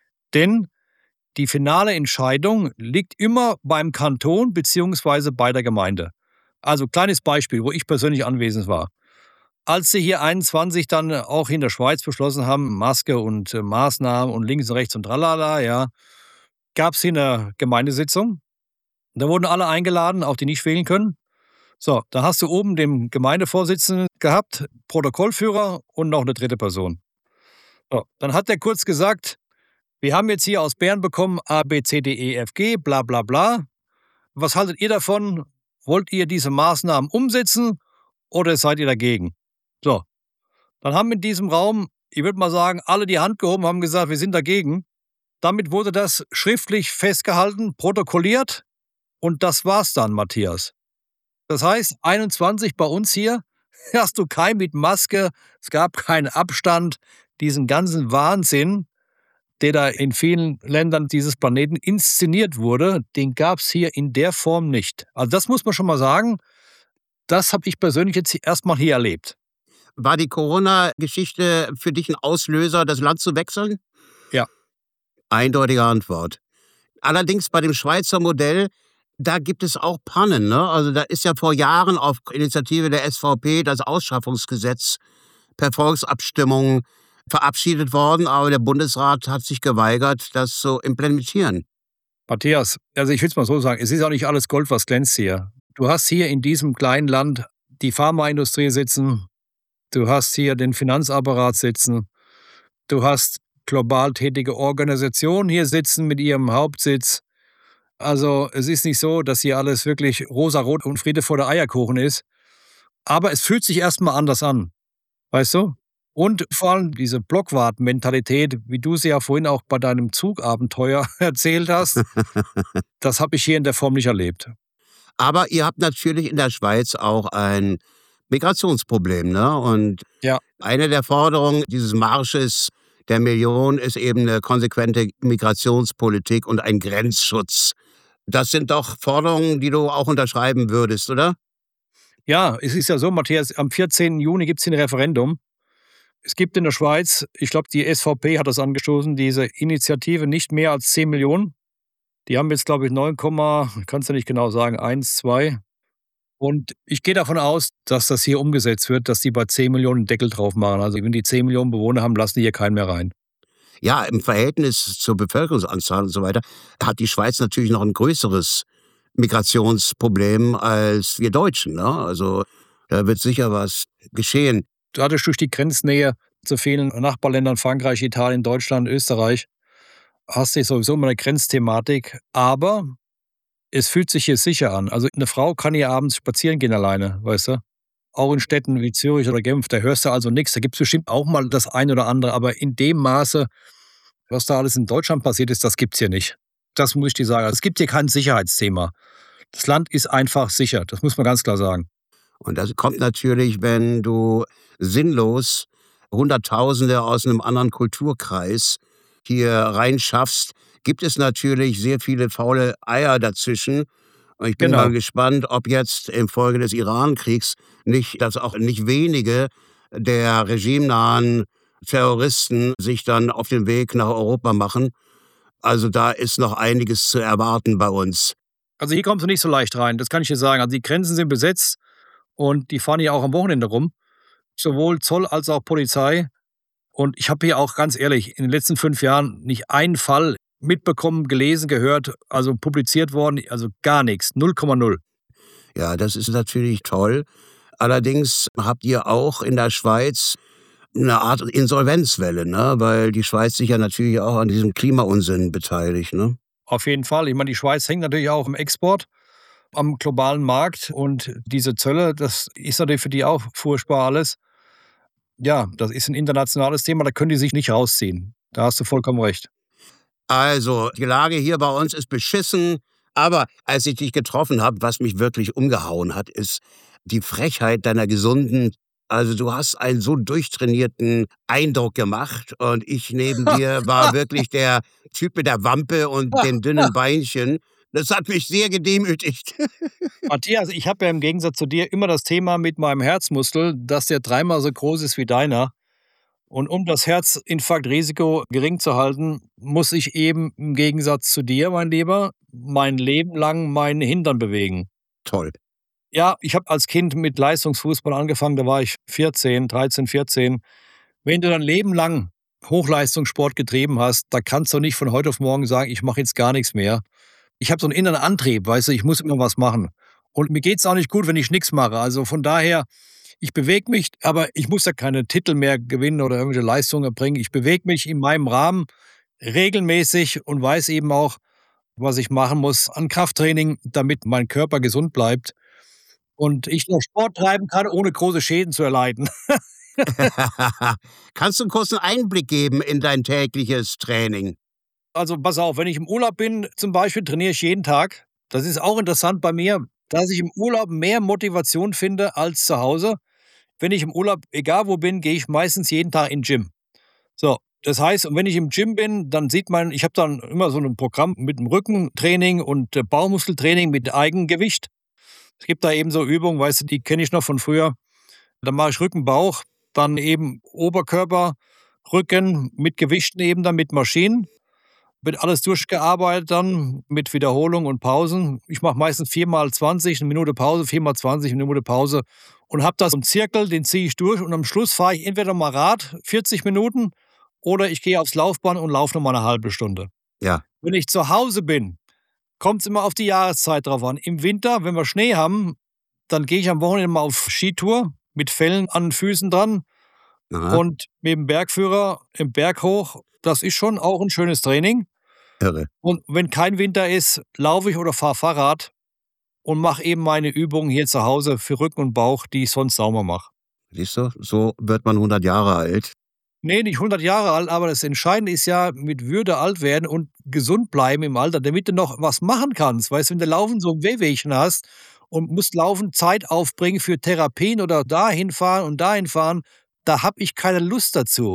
Denn die finale Entscheidung liegt immer beim Kanton bzw. bei der Gemeinde. Also kleines Beispiel, wo ich persönlich anwesend war. Als sie hier einundzwanzig dann auch in der Schweiz beschlossen haben, Maske und äh, Maßnahmen und links und rechts und tralala, ja, gab es hier eine Gemeindesitzung. Da wurden alle eingeladen, auch die nicht wählen können. So, da hast du oben den Gemeindevorsitzenden gehabt, Protokollführer und noch eine dritte Person. So, dann hat der kurz gesagt, wir haben jetzt hier aus Bern bekommen A, B, C, D, E, F, G, bla bla bla. Was haltet ihr davon? Wollt ihr diese Maßnahmen umsetzen oder seid ihr dagegen? So, dann haben in diesem Raum, ich würde mal sagen, alle die Hand gehoben, haben gesagt, wir sind dagegen. Damit wurde das schriftlich festgehalten, protokolliert und das war's dann, Matthias. Das heißt, einundzwanzig bei uns hier hast du kein mit Maske, es gab keinen Abstand, diesen ganzen Wahnsinn, der da in vielen Ländern dieses Planeten inszeniert wurde, den gab es hier in der Form nicht. Also das muss man schon mal sagen, das habe ich persönlich jetzt erstmal hier erlebt. War die Corona-Geschichte für dich ein Auslöser, das Land zu wechseln? Ja. Eindeutige Antwort. Allerdings bei dem Schweizer Modell, da gibt es auch Pannen, ne? Also da ist ja vor Jahren auf Initiative der S V P das Ausschaffungsgesetz per Volksabstimmung verabschiedet worden, aber der Bundesrat hat sich geweigert, das zu implementieren. Matthias, also ich will es mal so sagen, es ist auch nicht alles Gold, was glänzt hier. Du hast hier in diesem kleinen Land die Pharmaindustrie sitzen, du hast hier den Finanzapparat sitzen, du hast global tätige Organisationen hier sitzen mit ihrem Hauptsitz. Also es ist nicht so, dass hier alles wirklich rosarot und Friede vor der Eierkuchen ist. Aber es fühlt sich erstmal anders an. Weißt du? Und vor allem diese Blockwart-Mentalität, wie du sie ja vorhin auch bei deinem Zugabenteuer erzählt hast, das habe ich hier in der Form nicht erlebt. Aber ihr habt natürlich in der Schweiz auch ein Migrationsproblem, ne? Und Ja. eine der Forderungen dieses Marsches der Million ist eben eine konsequente Migrationspolitik und ein Grenzschutz. Das sind doch Forderungen, die du auch unterschreiben würdest, oder? Ja, es ist ja so, Matthias, am vierzehnten Juni gibt es ein Referendum. Es gibt in der Schweiz, ich glaube, die S V P hat das angestoßen, diese Initiative nicht mehr als zehn Millionen. Die haben jetzt, glaube ich, neun, kannst du nicht genau sagen, eins, zwei. Und ich gehe davon aus, dass das hier umgesetzt wird, dass die bei zehn Millionen einen Deckel drauf machen. Also wenn die zehn Millionen Bewohner haben, lassen die hier keinen mehr rein. Ja, im Verhältnis zur Bevölkerungsanzahl und so weiter hat die Schweiz natürlich noch ein größeres Migrationsproblem als wir Deutschen, ne? Also, da wird sicher was geschehen. Dadurch durch die Grenznähe zu vielen Nachbarländern, Frankreich, Italien, Deutschland, Österreich, hast du sowieso immer eine Grenzthematik. Aber es fühlt sich hier sicher an. Also eine Frau kann hier abends spazieren gehen alleine, weißt du? Auch in Städten wie Zürich oder Genf, da hörst du also nichts. Da gibt es bestimmt auch mal das ein oder andere, aber in dem Maße, was da alles in Deutschland passiert ist, das gibt's hier nicht. Das muss ich dir sagen. Es gibt hier kein Sicherheitsthema. Das Land ist einfach sicher, das muss man ganz klar sagen. Und das kommt natürlich, wenn du sinnlos Hunderttausende aus einem anderen Kulturkreis hier reinschaffst, gibt es natürlich sehr viele faule Eier dazwischen. Und ich bin mal Genau. gespannt, ob jetzt infolge des Irankriegs nicht, dass auch nicht wenige der regimenahen Terroristen sich dann auf den Weg nach Europa machen. Also da ist noch einiges zu erwarten bei uns. Also hier kommst du nicht so leicht rein, das kann ich dir sagen. Also die Grenzen sind besetzt und die fahren hier auch am Wochenende rum. Sowohl Zoll als auch Polizei. Und ich habe hier auch ganz ehrlich in den letzten fünf Jahren nicht einen Fall mitbekommen, gelesen, gehört, also publiziert worden, also gar nichts, null Komma null. Ja, das ist natürlich toll. Allerdings habt ihr auch in der Schweiz eine Art Insolvenzwelle, ne? Weil die Schweiz sich ja natürlich auch an diesem Klimaunsinn beteiligt, ne? Auf jeden Fall. Ich meine, die Schweiz hängt natürlich auch im Export, am globalen Markt und diese Zölle, das ist natürlich für die auch furchtbar alles. Ja, das ist ein internationales Thema, da können die sich nicht rausziehen. Da hast du vollkommen recht. Also, die Lage hier bei uns ist beschissen, aber als ich dich getroffen habe, was mich wirklich umgehauen hat, ist die Frechheit deiner gesunden, also, du hast einen so durchtrainierten Eindruck gemacht und ich neben dir war wirklich der Typ mit der Wampe und den dünnen Beinchen. Das hat mich sehr gedemütigt. Matthias, ich habe ja im Gegensatz zu dir immer das Thema mit meinem Herzmuskel, dass der dreimal so groß ist wie deiner. Und um das Herzinfarktrisiko gering zu halten, muss ich eben im Gegensatz zu dir, mein Lieber, mein Leben lang meinen Hintern bewegen. Toll. Ja, ich habe als Kind mit Leistungsfußball angefangen, da war ich vierzehn, dreizehn, vierzehn. Wenn du dein Leben lang Hochleistungssport getrieben hast, da kannst du nicht von heute auf morgen sagen: „Ich mache jetzt gar nichts mehr.“ Ich habe so 'n inneren Antrieb, weißt du, ich muss immer was machen. Und mir geht's auch nicht gut, wenn ich nix mache. Also, von daher, ich bewege mich, aber ich muss ja keine Titel mehr gewinnen oder irgendwelche Leistungen erbringen. Ich bewege mich in meinem Rahmen regelmäßig und weiß eben auch, was ich machen muss an Krafttraining, damit mein Körper gesund bleibt und ich noch Sport treiben kann, ohne große Schäden zu erleiden. Kannst du 'n kurzen Einblick geben in dein tägliches Training? Also, pass auf, wenn ich im Urlaub bin zum Beispiel, trainiere ich jeden Tag. Das ist auch interessant bei mir, dass ich im Urlaub mehr Motivation finde als zu Hause. Wenn ich im Urlaub, egal wo bin, gehe ich meistens jeden Tag in Gym. So, das heißt, und wenn ich im Gym bin, dann sieht man, ich habe dann immer so 'n Programm mit dem Rückentraining und, äh, Bauchmuskeltraining mit Eigengewicht. Es gibt da eben so Übungen, weißt du, die kenne ich noch von früher. Dann mache ich Rücken, Bauch, dann eben Oberkörper, Rücken mit Gewichten eben dann mit Maschinen. Wird alles durchgearbeitet dann mit Wiederholung und Pausen. Ich mache meistens vier mal zwanzig, 'ne Minute Pause, vier mal zwanzig, 'ne Minute Pause und habe da so 'n Zirkel, den ziehe ich durch und am Schluss fahre ich entweder mal Rad vierzig Minuten oder ich gehe aufs Laufband und laufe noch mal 'ne halbe Stunde. Ja. Wenn ich zu Hause bin, kommt's immer auf die Jahreszeit drauf an. Im Winter, wenn wir Schnee haben, dann gehe ich am Wochenende mal auf Skitour mit Fellen an den Füßen dran Aha. und mit'm Bergführer im Berg hoch. Das ist schon auch 'n schönes Training. Irre. Und wenn kein Winter ist, laufe ich oder fahre Fahrrad und mache eben meine Übungen hier zu Hause für Rücken und Bauch, die ich sonst sauber mache. Siehst du, so wird man hundert Jahre alt. Ne, nicht hundert Jahre alt, aber das Entscheidende ist ja mit Würde alt werden und gesund bleiben im Alter, damit du noch was machen kannst. Weißt du, wenn du laufend so 'n Wehwehchen hast und musst laufend Zeit aufbringen für Therapien oder dahin fahren und dahin fahren, da habe ich keine Lust dazu.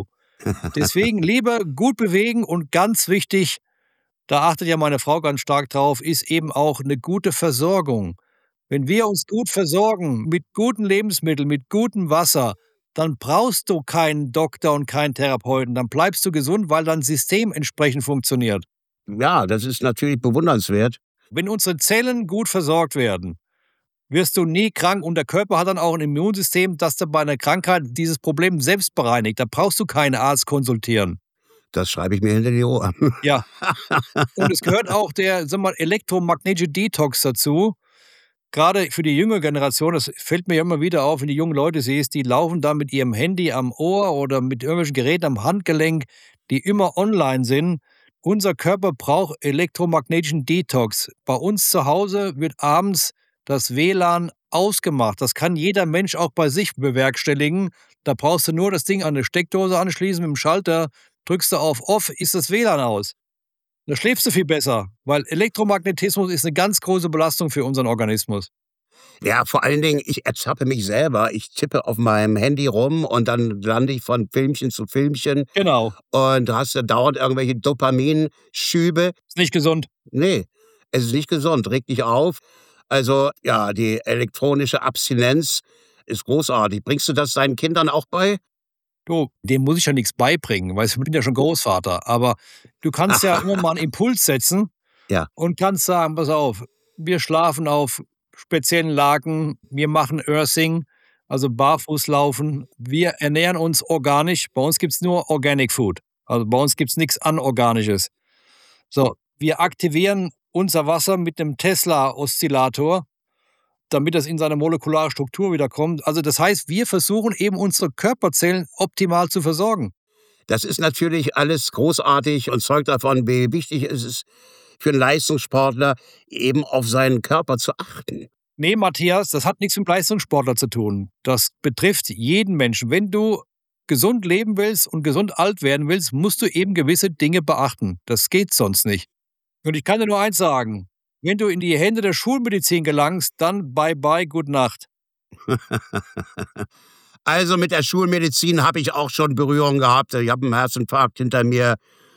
Deswegen lieber gut bewegen und ganz wichtig, da achtet ja meine Frau ganz stark drauf, ist eben auch eine gute Versorgung. Wenn wir uns gut versorgen mit guten Lebensmitteln, mit gutem Wasser, dann brauchst du keinen Doktor und keinen Therapeuten. Dann bleibst du gesund, weil dein System entsprechend funktioniert. Ja, das ist natürlich bewundernswert. Wenn unsere Zellen gut versorgt werden, wirst du nie krank und der Körper hat dann auch ein Immunsystem, das dann bei einer Krankheit dieses Problem selbst bereinigt. Da brauchst du keinen Arzt konsultieren. Das schreibe ich mir hinter die Ohren. Ja. Und es gehört auch der, sagen wir mal, elektromagnetische Detox dazu. Gerade für die junge Generation, das fällt mir ja immer wieder auf, wenn die jungen Leute siehst, die laufen da mit ihrem Handy am Ohr oder mit irgendwelchen Geräten am Handgelenk, die immer online sind. Unser Körper braucht elektromagnetischen Detox. Bei uns zu Hause wird abends das W L A N ausgemacht. Das kann jeder Mensch auch bei sich bewerkstelligen. Da brauchst du nur das Ding an eine Steckdose anschließen mit dem Schalter, drückst du auf Off, ist das W L A N aus. Da schläfst du viel besser, weil Elektromagnetismus ist eine ganz große Belastung für unseren Organismus. Ja, vor allen Dingen, ich ertappe mich selber. Ich tippe auf meinem Handy rum und dann lande ich von Filmchen zu Filmchen Genau, und du hast ja dauernd irgendwelche Dopaminschübe. ist nicht gesund. Ne, es ist nicht gesund, regt dich auf. Also, ja, die elektronische Abstinenz ist großartig. Bringst du das deinen Kindern auch bei? Du, dem muss ich ja nichts beibringen, weil ich bin ja schon Großvater. Aber du kannst ja immer mal einen Impuls setzen Ja. und kannst sagen: „Pass auf, wir schlafen auf speziellen Laken, wir machen Earthing, also Barfußlaufen. Wir ernähren uns organisch. Bei uns gibt's nur Organic Food. Also, bei uns gibt's nix Anorganisches. So, wir aktivieren unser Wasser mit 'nem Tesla-Oszillator, damit das in seine molekulare Struktur wiederkommt. Also, das heißt, wir versuchen eben unsere Körperzellen optimal zu versorgen. Das ist natürlich alles großartig und zeugt davon, wie wichtig es ist für 'n Leistungssportler, eben auf seinen Körper zu achten. Ne, Matthias, das hat nichts mit Leistungssportler zu tun. Das betrifft jeden Menschen. Wenn du gesund leben willst und gesund alt werden willst, musst du eben gewisse Dinge beachten. Das geht sonst nicht. Und ich kann dir nur eins sagen: Wenn du in die Hände der Schulmedizin gelangst, dann bye bye, gute Nacht. Also, mit der Schulmedizin habe ich auch schon Berührung gehabt. Ich habe 'n Herzinfarkt hinter mir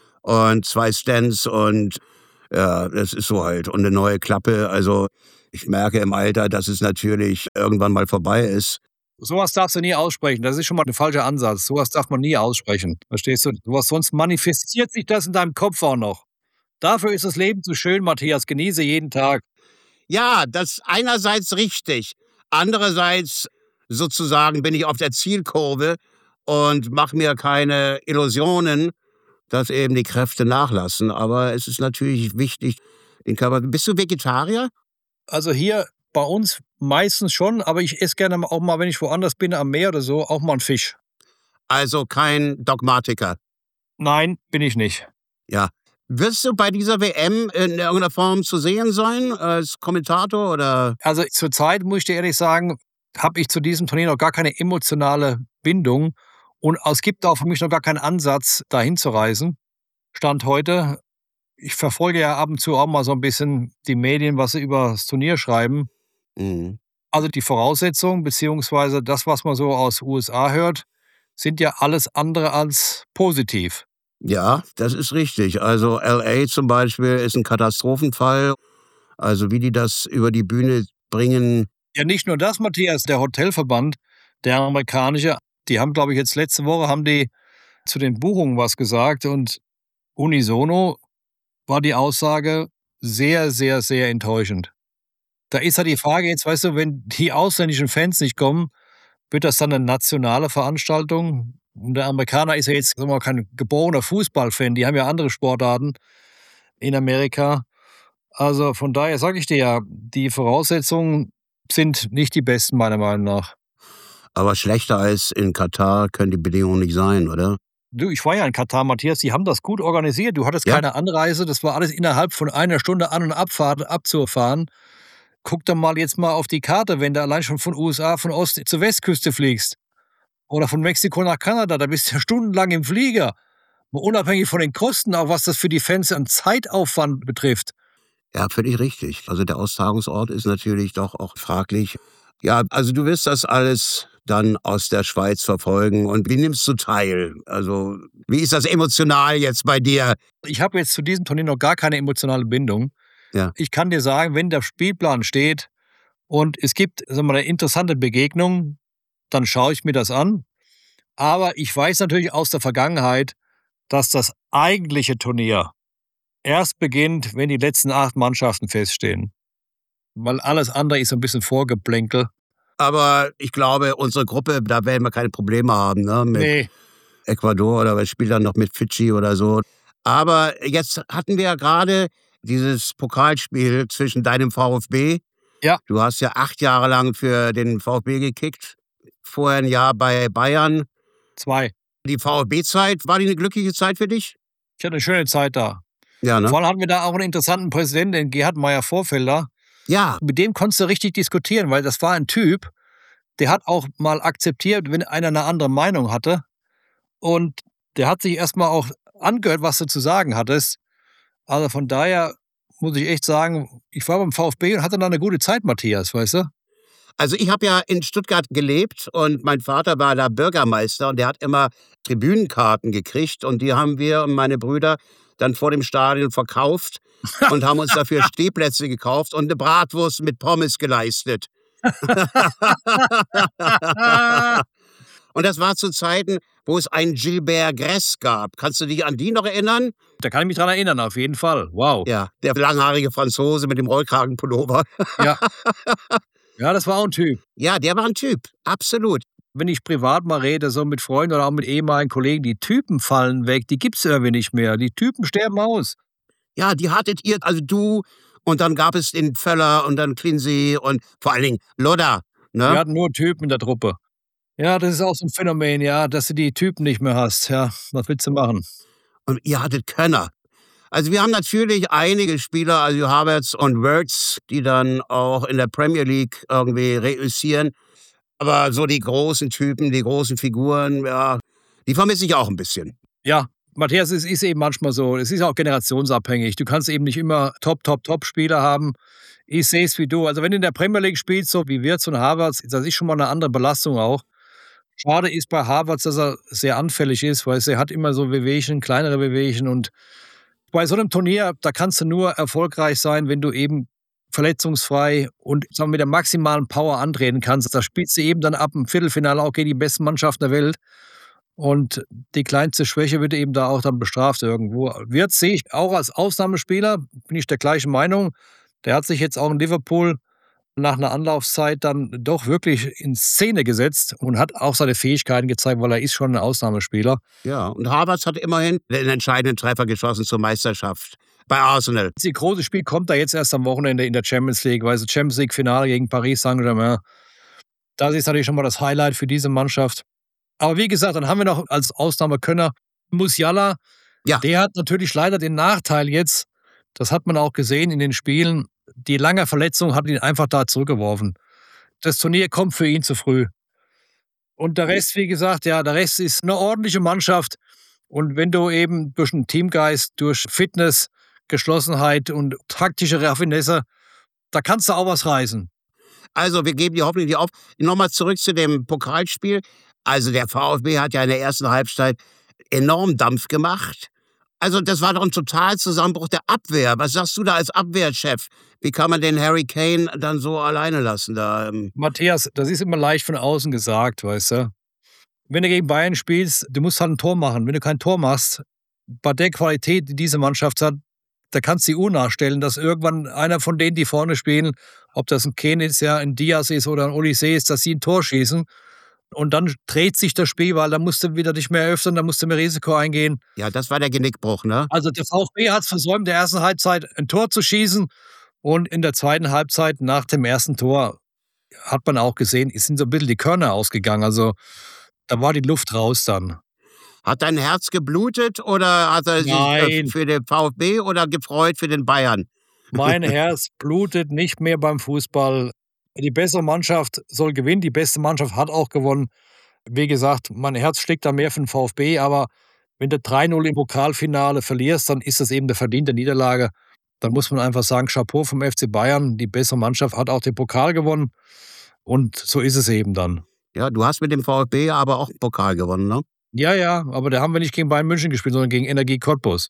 und zwei Stents und ja, das ist so halt und 'ne neue Klappe. Also, ich merke im Alter, dass es natürlich irgendwann mal vorbei ist. So was darfst du nie aussprechen. Das ist schon mal 'n falscher Ansatz. So was darf man nie aussprechen. Verstehst du? So was sonst manifestiert sich das in deinem Kopf auch noch. Dafür ist das Leben zu schön, Matthias. Genieße jeden Tag. Ja, das einerseits richtig. Andererseits sozusagen bin ich auf der Zielkurve und mache mir keine Illusionen, dass eben die Kräfte nachlassen. Aber es ist natürlich wichtig, den Körper bist du Vegetarier? Also, hier bei uns meistens schon, aber ich esse gerne auch mal, wenn ich woanders bin, am Meer oder so, auch mal 'n Fisch. Also, kein Dogmatiker? Nein, bin ich nicht. Ja. Wirst du bei dieser W M in irgendeiner Form zu sehen sein als Kommentator oder? Also, zurzeit muss ich dir ehrlich sagen, habe ich zu diesem Turnier noch gar keine emotionale Bindung und es gibt auch für mich noch gar keinen Ansatz, dahin zu reisen. Stand heute. Ich verfolge ja ab und zu auch mal so 'n bisschen die Medien, was sie über das Turnier schreiben. Mhm. Also, die Voraussetzungen beziehungsweise das, was man so aus U S A hört, sind ja alles andere als positiv. Ja, das ist richtig. Also, L A zum Beispiel ist 'n Katastrophenfall. Also, wie die das über die Bühne bringen. Ja, nicht nur das, Matthias, der Hotelverband, der amerikanische, die haben, glaube ich, jetzt letzte Woche haben die zu den Buchungen was gesagt und unisono war die Aussage sehr, sehr, sehr enttäuschend. Da ist halt die Frage jetzt, weißt du, wenn die ausländischen Fans nicht kommen, wird das dann 'ne nationale Veranstaltung? Und der Amerikaner ist ja jetzt, sagen wir mal, kein geborener Fußballfan, die haben ja andere Sportarten in Amerika. Also, von daher sage ich dir ja, die Voraussetzungen sind nicht die besten meiner Meinung nach. Aber schlechter als in Katar können die Bedingungen nicht sein, oder? Du, ich war ja in Katar, Matthias, die haben das gut organisiert. Du hattest Ja? keine Anreise, das war alles innerhalb von einer Stunde An und Abfahrt abzufahren. Guck doch mal jetzt mal auf die Karte, wenn du allein schon von U S A von Ost zur Westküste fliegst oder von Mexiko nach Kanada, da bist du ja stundenlang im Flieger. Mal unabhängig von den Kosten, auch was das für die Fans an Zeitaufwand betrifft. Ja, völlig richtig. Also, der Austragungsort ist natürlich doch auch fraglich. Ja, also, du wirst das alles dann aus der Schweiz verfolgen. Und wie nimmst du teil? Also, wie ist das emotional jetzt bei dir? Ich habe jetzt zu diesem Turnier noch gar keine emotionale Bindung. Ja. Ich kann dir sagen, wenn der Spielplan steht und es gibt, sagen wir mal, eine interessante Begegnung, dann schaue ich mir das an. Aber ich weiß natürlich aus der Vergangenheit, dass das eigentliche Turnier erst beginnt, wenn die letzten acht Mannschaften feststehen. Weil alles andere ist so ein bisschen Vorgeplänkel. Aber ich glaube, unsere Gruppe, da werden wir keine Probleme haben, ne? Mit Nee, Ecuador oder wir spielen dann noch mit Fidschi oder so. Aber jetzt hatten wir ja gerade dieses Pokalspiel zwischen deinem VfB. Ja. Du hast ja acht Jahre lang für den VfB gekickt, vorher ein Jahr bei Bayern. zwei. Die VfB-Zeit, war die eine glückliche Zeit für dich? Ich hatte eine schöne Zeit da. Ja, ne? Vor allem hatten wir da auch einen interessanten Präsidenten, den Gerhard Meyer-Vorfelder. Ja, Mit dem konntest du richtig diskutieren, weil das war ein Typ, der hat auch mal akzeptiert, wenn einer eine andere Meinung hatte. Und der hat sich erstmal auch angehört, was du zu sagen hattest. Also von daher muss ich echt sagen, ich war beim VfB und hatte da eine gute Zeit, Matthias, weißt du? also ich habe ja in Stuttgart gelebt und mein Vater war da Bürgermeister und der hat immer Tribünenkarten gekriegt und die haben wir und meine Brüder dann vor dem Stadion verkauft und haben uns dafür Stehplätze gekauft und eine Bratwurst mit Pommes geleistet. Und das war zu Zeiten, wo es einen Gilbert Gress gab. Kannst du dich an die noch erinnern? Da kann ich mich dran erinnern, auf jeden Fall. Wow. Ja, der langhaarige Franzose mit dem Rollkragenpullover. Ja. Ja, das war auch ein Typ. Ja, der war ein Typ, absolut. Wenn ich privat mal rede, so mit Freunden oder auch mit ehemaligen Kollegen, die Typen fallen weg, die gibt's irgendwie nicht mehr. Die Typen sterben aus. Ja, die hattet ihr, also du, und dann gab es den Völler und dann Quincy und vor allen Dingen Lodder, Wir ne? hatten nur Typen in der Truppe. Ja, das ist auch so ein Phänomen, ja, dass du die Typen nicht mehr hast. Ja, was willst du machen? Und ihr hattet Könner. Also wir haben natürlich einige Spieler, also Havertz und Wirtz, die dann auch in der Premier League irgendwie reüssieren. Aber so die großen Typen, die großen Figuren, ja, die vermisse ich auch ein bisschen. Ja, Matthias, es ist eben manchmal so, es ist auch generationsabhängig. Du kannst eben nicht immer Top, Top, Top-Spieler haben. Ich sehe es wie du. Also wenn du in der Premier League spielst, so wie Wirtz und Havertz, das ist schon mal eine andere Belastung auch. Schade ist bei Havertz, dass er sehr anfällig ist, weil er hat immer so Wehwehchen, kleinere Wehwehchen. Und bei so einem Turnier, da kannst du nur erfolgreich sein, wenn du eben verletzungsfrei und sagen wir, mit der maximalen Power antreten kannst. Da spielst du eben dann ab dem Viertelfinale auch gegen die besten Mannschaften der Welt. Und die kleinste Schwäche wird eben da auch dann bestraft irgendwo. Wirtz sehe ich auch als Ausnahmespieler, bin ich der gleichen Meinung. Der hat sich jetzt auch in Liverpool nach einer Anlaufzeit dann doch wirklich in Szene gesetzt und hat auch seine Fähigkeiten gezeigt, weil er ist schon ein Ausnahmespieler. Ja, und Havertz hat immerhin den entscheidenden Treffer geschossen zur Meisterschaft bei Arsenal. Das große Spiel kommt da jetzt erst am Wochenende in der Champions League, weil es Champions League Finale gegen Paris Saint-Germain. Das ist natürlich schon mal das Highlight für diese Mannschaft. Aber wie gesagt, dann haben wir noch als Ausnahmekönner Musiala. Ja. Der hat natürlich leider den Nachteil jetzt, das hat man auch gesehen in den Spielen, die lange Verletzung hat ihn einfach da zurückgeworfen. Das Turnier kommt für ihn zu früh. Und der Rest, wie gesagt, ja, der Rest ist eine ordentliche Mannschaft. Und wenn du eben durch einen Teamgeist, durch Fitness, Geschlossenheit und taktische Raffinesse, da kannst du auch was reißen. Also wir geben die Hoffnung nicht auf. Nochmal zurück zu dem Pokalspiel. Also der VfB hat ja in der ersten Halbzeit enorm Dampf gemacht. Also das war doch ein total Zusammenbruch der Abwehr. Was sagst du da als Abwehrchef? Wie kann man den Harry Kane dann so alleine lassen da? ähm? Matthias, das ist immer leicht von außen gesagt, weißt du. Wenn du gegen Bayern spielst, du musst halt ein Tor machen. Wenn du kein Tor machst, bei der Qualität, die diese Mannschaft hat, da kannst du die Uhr nachstellen, dass irgendwann einer von denen, die vorne spielen, ob das ein Kane ist, ja, ein Diaz ist oder ein Olise ist, dass sie ein Tor schießen. Und dann dreht sich das Spiel, weil da musst du wieder nicht mehr öffnen, da musst du mehr Risiko eingehen. Ja, das war der Genickbruch, ne? Also der VfB hat es versäumt, in der ersten Halbzeit ein Tor zu schießen. Und in der zweiten Halbzeit, nach dem ersten Tor, hat man auch gesehen, es sind so ein bisschen die Körner ausgegangen. Also da war die Luft raus dann. Hat dein Herz geblutet oder hat er sich äh, Nein. für den VfB oder gefreut für den Bayern? Mein Herz blutet nicht mehr beim Fußball. Die bessere Mannschaft soll gewinnen, die beste Mannschaft hat auch gewonnen. Wie gesagt, mein Herz schlägt da mehr für den VfB, aber wenn du drei null im Pokalfinale verlierst, dann ist das eben eine verdiente Niederlage. Dann muss man einfach sagen, Chapeau vom F C Bayern, die bessere Mannschaft hat auch den Pokal gewonnen und so ist es eben dann. Ja, du hast mit dem VfB aber auch 'n Pokal gewonnen, ne? Ja, ja, aber da haben wir nicht gegen Bayern München gespielt, sondern gegen Energie Cottbus.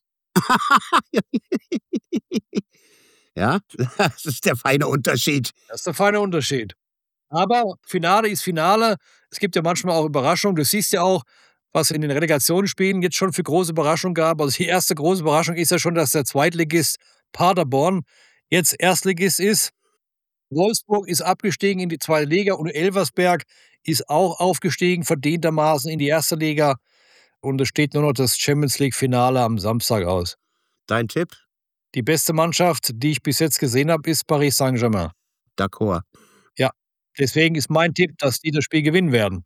Ja, das ist der feine Unterschied. Das ist der feine Unterschied. Aber Finale ist Finale. Es gibt ja manchmal auch Überraschungen. Du siehst ja auch, was in den Relegationsspielen jetzt schon für große Überraschungen gab. Also, die erste große Überraschung ist ja schon, dass der Zweitligist Paderborn jetzt Erstligist ist. Wolfsburg ist abgestiegen in die zweite Liga und Elversberg ist auch aufgestiegen, verdientermaßen in die erste Liga. Und es steht nur noch das Champions-League-Finale am Samstag aus. Dein Tipp? Die beste Mannschaft, die ich bis jetzt gesehen habe, ist Paris Saint-Germain. D'accord. Ja, deswegen ist mein Tipp, dass die das Spiel gewinnen werden.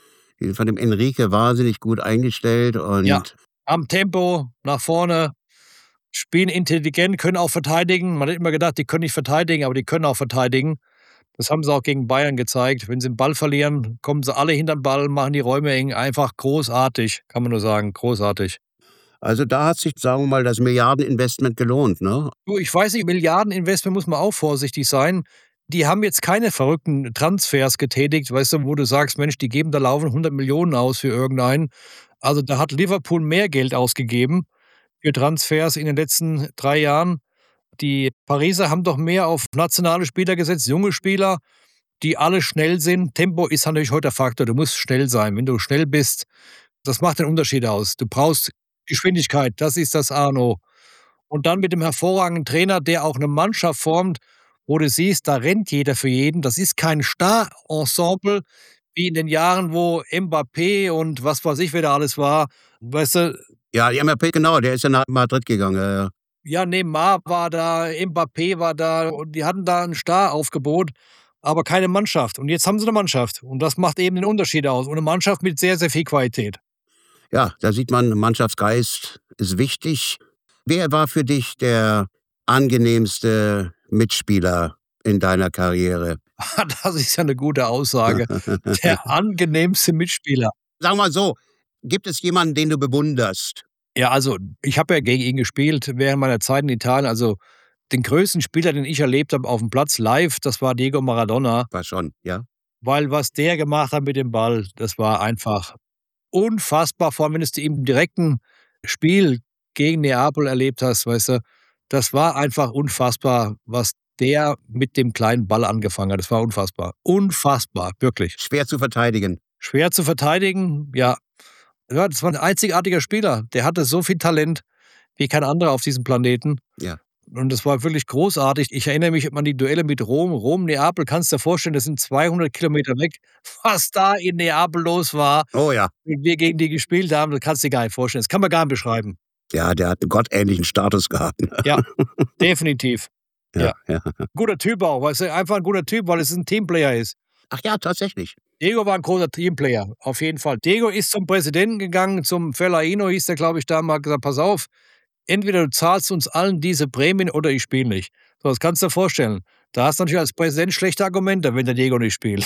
Von dem Enrique wahnsinnig gut eingestellt Ja, und haben Tempo, nach vorne, spielen intelligent, können auch verteidigen. Man hat immer gedacht, die können nicht verteidigen, aber die können auch verteidigen. Das haben sie auch gegen Bayern gezeigt. Wenn sie 'n Ball verlieren, kommen sie alle hinter 'n Ball, machen die Räume eng. Einfach großartig, kann man nur sagen, großartig. Also, da hat sich, sagen wir mal, das Milliardeninvestment gelohnt, ne? Du, ich weiß nicht, Milliardeninvestment muss man auch vorsichtig sein. Die haben jetzt keine verrückten Transfers getätigt, weißt du, wo du sagst: „Mensch, die geben da laufend hundert Millionen aus für irgendeinen.“ Also, da hat Liverpool mehr Geld ausgegeben für Transfers in den letzten drei Jahren. Die Pariser haben doch mehr auf nationale Spieler gesetzt, junge Spieler, die alle schnell sind. Tempo ist natürlich heute der Faktor. Du musst schnell sein. Wenn du schnell bist, das macht den Unterschied aus. Du brauchst Geschwindigkeit, das ist das A und O. Und dann mit dem hervorragenden Trainer, der auch 'ne Mannschaft formt, wo du siehst, da rennt jeder für jeden. Das ist kein Star-Ensemble wie in den Jahren, wo Mbappé und was weiß ich, wer da alles war, weißt du? Ja, Mbappé, genau, der ist ja nach Madrid gegangen, ja, ja. Ja, Neymar war da, Mbappé war da und die hatten da 'n Star-Aufgebot, aber keine Mannschaft. Und jetzt haben sie 'ne Mannschaft und das macht eben den Unterschied aus und 'ne Mannschaft mit sehr, sehr viel Qualität. Ja, da sieht man, Mannschaftsgeist ist wichtig. Wer war für dich der angenehmste Mitspieler in deiner Karriere? Das ist ja 'ne gute Aussage. Der angenehmste Mitspieler. Sagen wir mal so, gibt es jemanden, den du bewunderst? Ja, also, ich habe ja gegen ihn gespielt während meiner Zeit in Italien. Also, den größten Spieler, den ich erlebt habe aufm Platz live, das war Diego Maradona. War schon, ja? Weil was der gemacht hat mit dem Ball, das war einfach unfassbar, vor allem, wenn du's im direkten Spiel gegen Neapel erlebt hast, weißt du? Das war einfach unfassbar, was der mit dem kleinen Ball angefangen hat. Das war unfassbar. Unfassbar, wirklich. Schwer zu verteidigen. Schwer zu verteidigen, ja. Ja, das war 'n einzigartiger Spieler. Der hatte so viel Talent wie kein anderer auf diesem Planeten. Ja. Und das war wirklich großartig. Ich erinnere mich an die Duelle mit Rom. Rom, Neapel, kannst dir vorstellen, das sind zweihundert Kilometer weg. Was da in Neapel los war, Oh ja. wenn wir gegen die gespielt haben, das kannst dir gar nicht vorstellen. Das kann man gar nicht beschreiben. Ja, der hat 'n gottähnlichen Status gehabt. Ja, definitiv. Ja, Ja. ja. Guter Typ auch, weißt du? Einfach 'n guter Typ, weil es 'n Teamplayer ist. Ach ja, tatsächlich. Diego war 'n großer Teamplayer, auf jeden Fall. Diego ist zum Präsidenten gegangen, zum Fellaino hieß der, glaube ich, damals, hat gesagt: „Pass auf, entweder du zahlst uns allen diese Prämien oder ich spiele nicht.“ So, das kannst dir vorstellen. Da hast du natürlich als Präsident schlechte Argumente, wenn der Diego nicht spielt.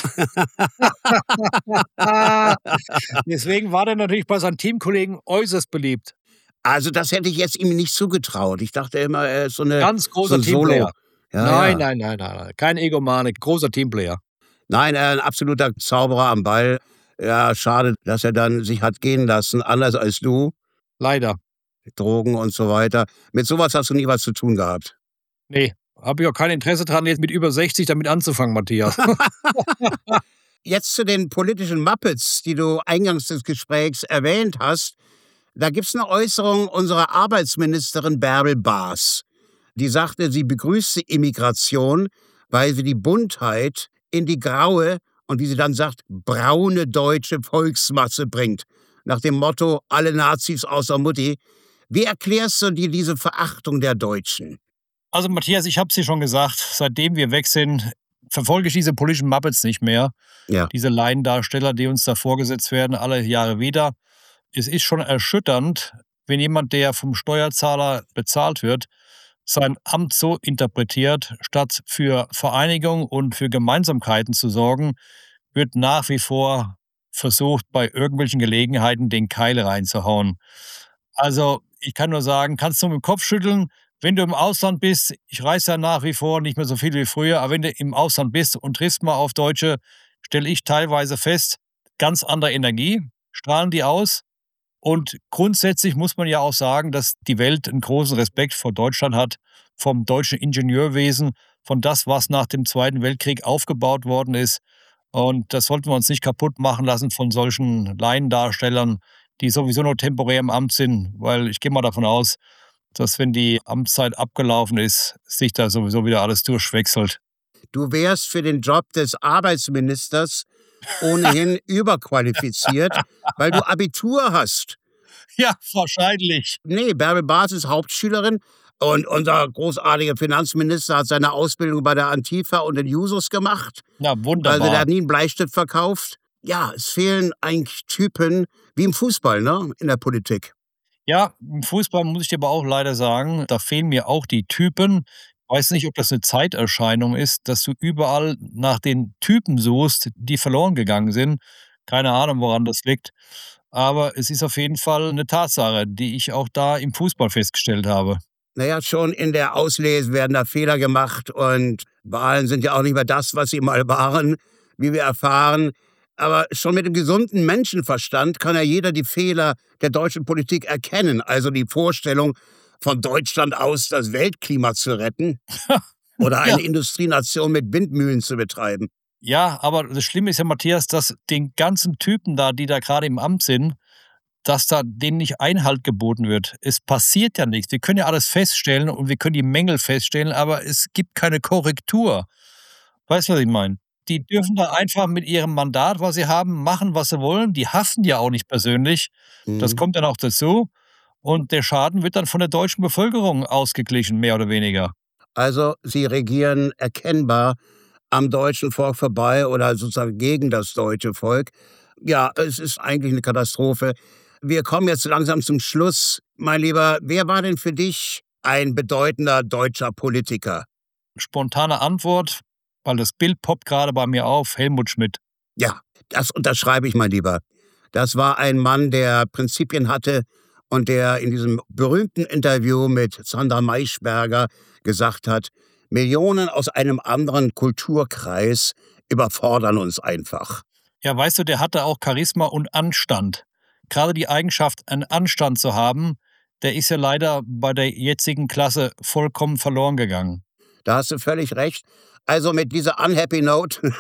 Deswegen war der natürlich bei seinen Teamkollegen äußerst beliebt. Also, das hätte ich jetzt ihm nicht zugetraut. Ich dachte immer, er ist so 'ne Ganz so großer 'n Solo. Teamplayer. Ja, Nein, ja. nein, nein, nein, nein, kein Egomane, großer Teamplayer. Nein, äh, 'n absoluter Zauberer am Ball. Ja, schade, dass er dann sich hat gehen lassen, anders als du. Leider. Drogen und so weiter. Mit so was hast du nie was zu tun gehabt? Ne, habe ich auch kein Interesse dran, jetzt mit über sechzig damit anzufangen, Matthias. Jetzt zu den politischen Muppets, die du eingangs des Gesprächs erwähnt hast. Da gibt's 'ne Äußerung unserer Arbeitsministerin Bärbel Baas. Die sagte, sie begrüßt die Immigration, weil sie die Buntheit in die graue und wie sie dann sagt, braune deutsche Volksmasse bringt. Nach dem Motto: „Alle Nazis außer Mutti.“ Wie erklärst du dir diese Verachtung der Deutschen? Also, Matthias, ich habe es dir schon gesagt, seitdem wir weg sind, verfolge ich diese politischen Muppets nicht mehr. Ja. Diese Laiendarsteller, die uns da vorgesetzt werden, alle Jahre wieder. Es ist schon erschütternd, wenn jemand, der vom Steuerzahler bezahlt wird, sein Amt so interpretiert, statt für Vereinigung und für Gemeinsamkeiten zu sorgen, wird nach wie vor versucht, bei irgendwelchen Gelegenheiten den Keil reinzuhauen. Also, ich kann nur sagen, kannst du mit dem Kopf schütteln, wenn du im Ausland bist. Ich reise ja nach wie vor nicht mehr so viel wie früher, aber wenn du im Ausland bist und triffst mal auf Deutsche, stelle ich teilweise fest, ganz andere Energie, strahlen die aus. Und grundsätzlich muss man ja auch sagen, dass die Welt einen großen Respekt vor Deutschland hat, vom deutschen Ingenieurwesen, von das, was nach dem Zweiten Weltkrieg aufgebaut worden ist. Und das sollten wir uns nicht kaputt machen lassen von solchen Laiendarstellern, die sowieso nur temporär im Amt sind, weil ich gehe mal davon aus, dass, wenn die Amtszeit abgelaufen ist, sich da sowieso wieder alles durchwechselt. Du wärst für den Job des Arbeitsministers ohnehin überqualifiziert, weil du Abitur hast. Ja, wahrscheinlich. Nee, Bärbel Bas ist Hauptschülerin und unser großartiger Finanzminister hat seine Ausbildung bei der Antifa und den Jusos gemacht. Ja, wunderbar. Also der hat nie einen Bleistift verkauft. Ja, es fehlen eigentlich Typen wie im Fußball, ne, in der Politik. Ja, im Fußball muss ich dir aber auch leider sagen, da fehlen mir auch die Typen. Ich weiß nicht, ob das eine Zeiterscheinung ist, dass du überall nach den Typen suchst, die verloren gegangen sind. Keine Ahnung, woran das liegt. Aber es ist auf jeden Fall eine Tatsache, die ich auch da im Fußball festgestellt habe. Naja, schon in der Auslese werden da Fehler gemacht und Wahlen sind ja auch nicht mehr das, was sie mal waren, wie wir erfahren. Aber schon mit dem gesunden Menschenverstand kann ja jeder die Fehler der deutschen Politik erkennen. Also die Vorstellung, von Deutschland aus das Weltklima zu retten oder eine Ja. Industrienation mit Windmühlen zu betreiben. Ja, aber das Schlimme ist ja, Matthias, dass den ganzen Typen da, die da gerade im Amt sind, dass da denen nicht Einhalt geboten wird. Es passiert ja nichts. Wir können ja alles feststellen und wir können die Mängel feststellen, aber es gibt keine Korrektur. Weißt du, was ich meine? Die dürfen da einfach mit ihrem Mandat, was sie haben, machen, was sie wollen. Die haften ja auch nicht persönlich. Das Mhm. kommt dann auch dazu. Und der Schaden wird dann von der deutschen Bevölkerung ausgeglichen, mehr oder weniger. Also sie regieren erkennbar am deutschen Volk vorbei oder sozusagen gegen das deutsche Volk. Ja, es ist eigentlich eine Katastrophe. Wir kommen jetzt langsam zum Schluss. Mein Lieber, wer war denn für dich ein bedeutender deutscher Politiker? Spontane Antwort, weil das Bild poppt gerade bei mir auf: Helmut Schmidt. Ja, das unterschreibe ich, mein Lieber. Das war ein Mann, der Prinzipien hatte und der in diesem berühmten Interview mit Sandra Maischberger gesagt hat, Millionen aus einem anderen Kulturkreis überfordern uns einfach. Ja, weißt du, der hatte auch Charisma und Anstand. Gerade die Eigenschaft, einen Anstand zu haben, der ist ja leider bei der jetzigen Klasse vollkommen verloren gegangen. Da hast du völlig recht. Also mit dieser unhappy note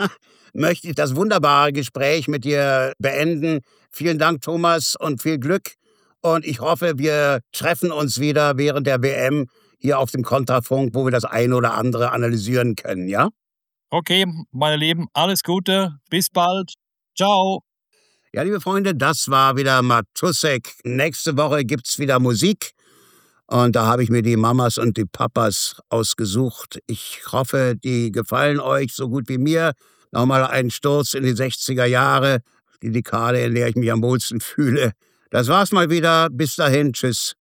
möchte ich das wunderbare Gespräch mit dir beenden. Vielen Dank, Thomas, und viel Glück. Und ich hoffe, wir treffen uns wieder während der W M hier auf dem Kontrafunk, wo wir das eine oder andere analysieren können, ja? Okay, meine Lieben, alles Gute, bis bald. Ciao. Ja, liebe Freunde, das war wieder Matussek. Nächste Woche gibt's wieder Musik. Und da habe ich mir die Mamas und die Papas ausgesucht. Ich hoffe, die gefallen euch so gut wie mir. Nochmal ein Sturz in die sechziger Jahre, die Dekade, in der ich mich am wohlsten fühle. Das war's mal wieder. Bis dahin. Tschüss.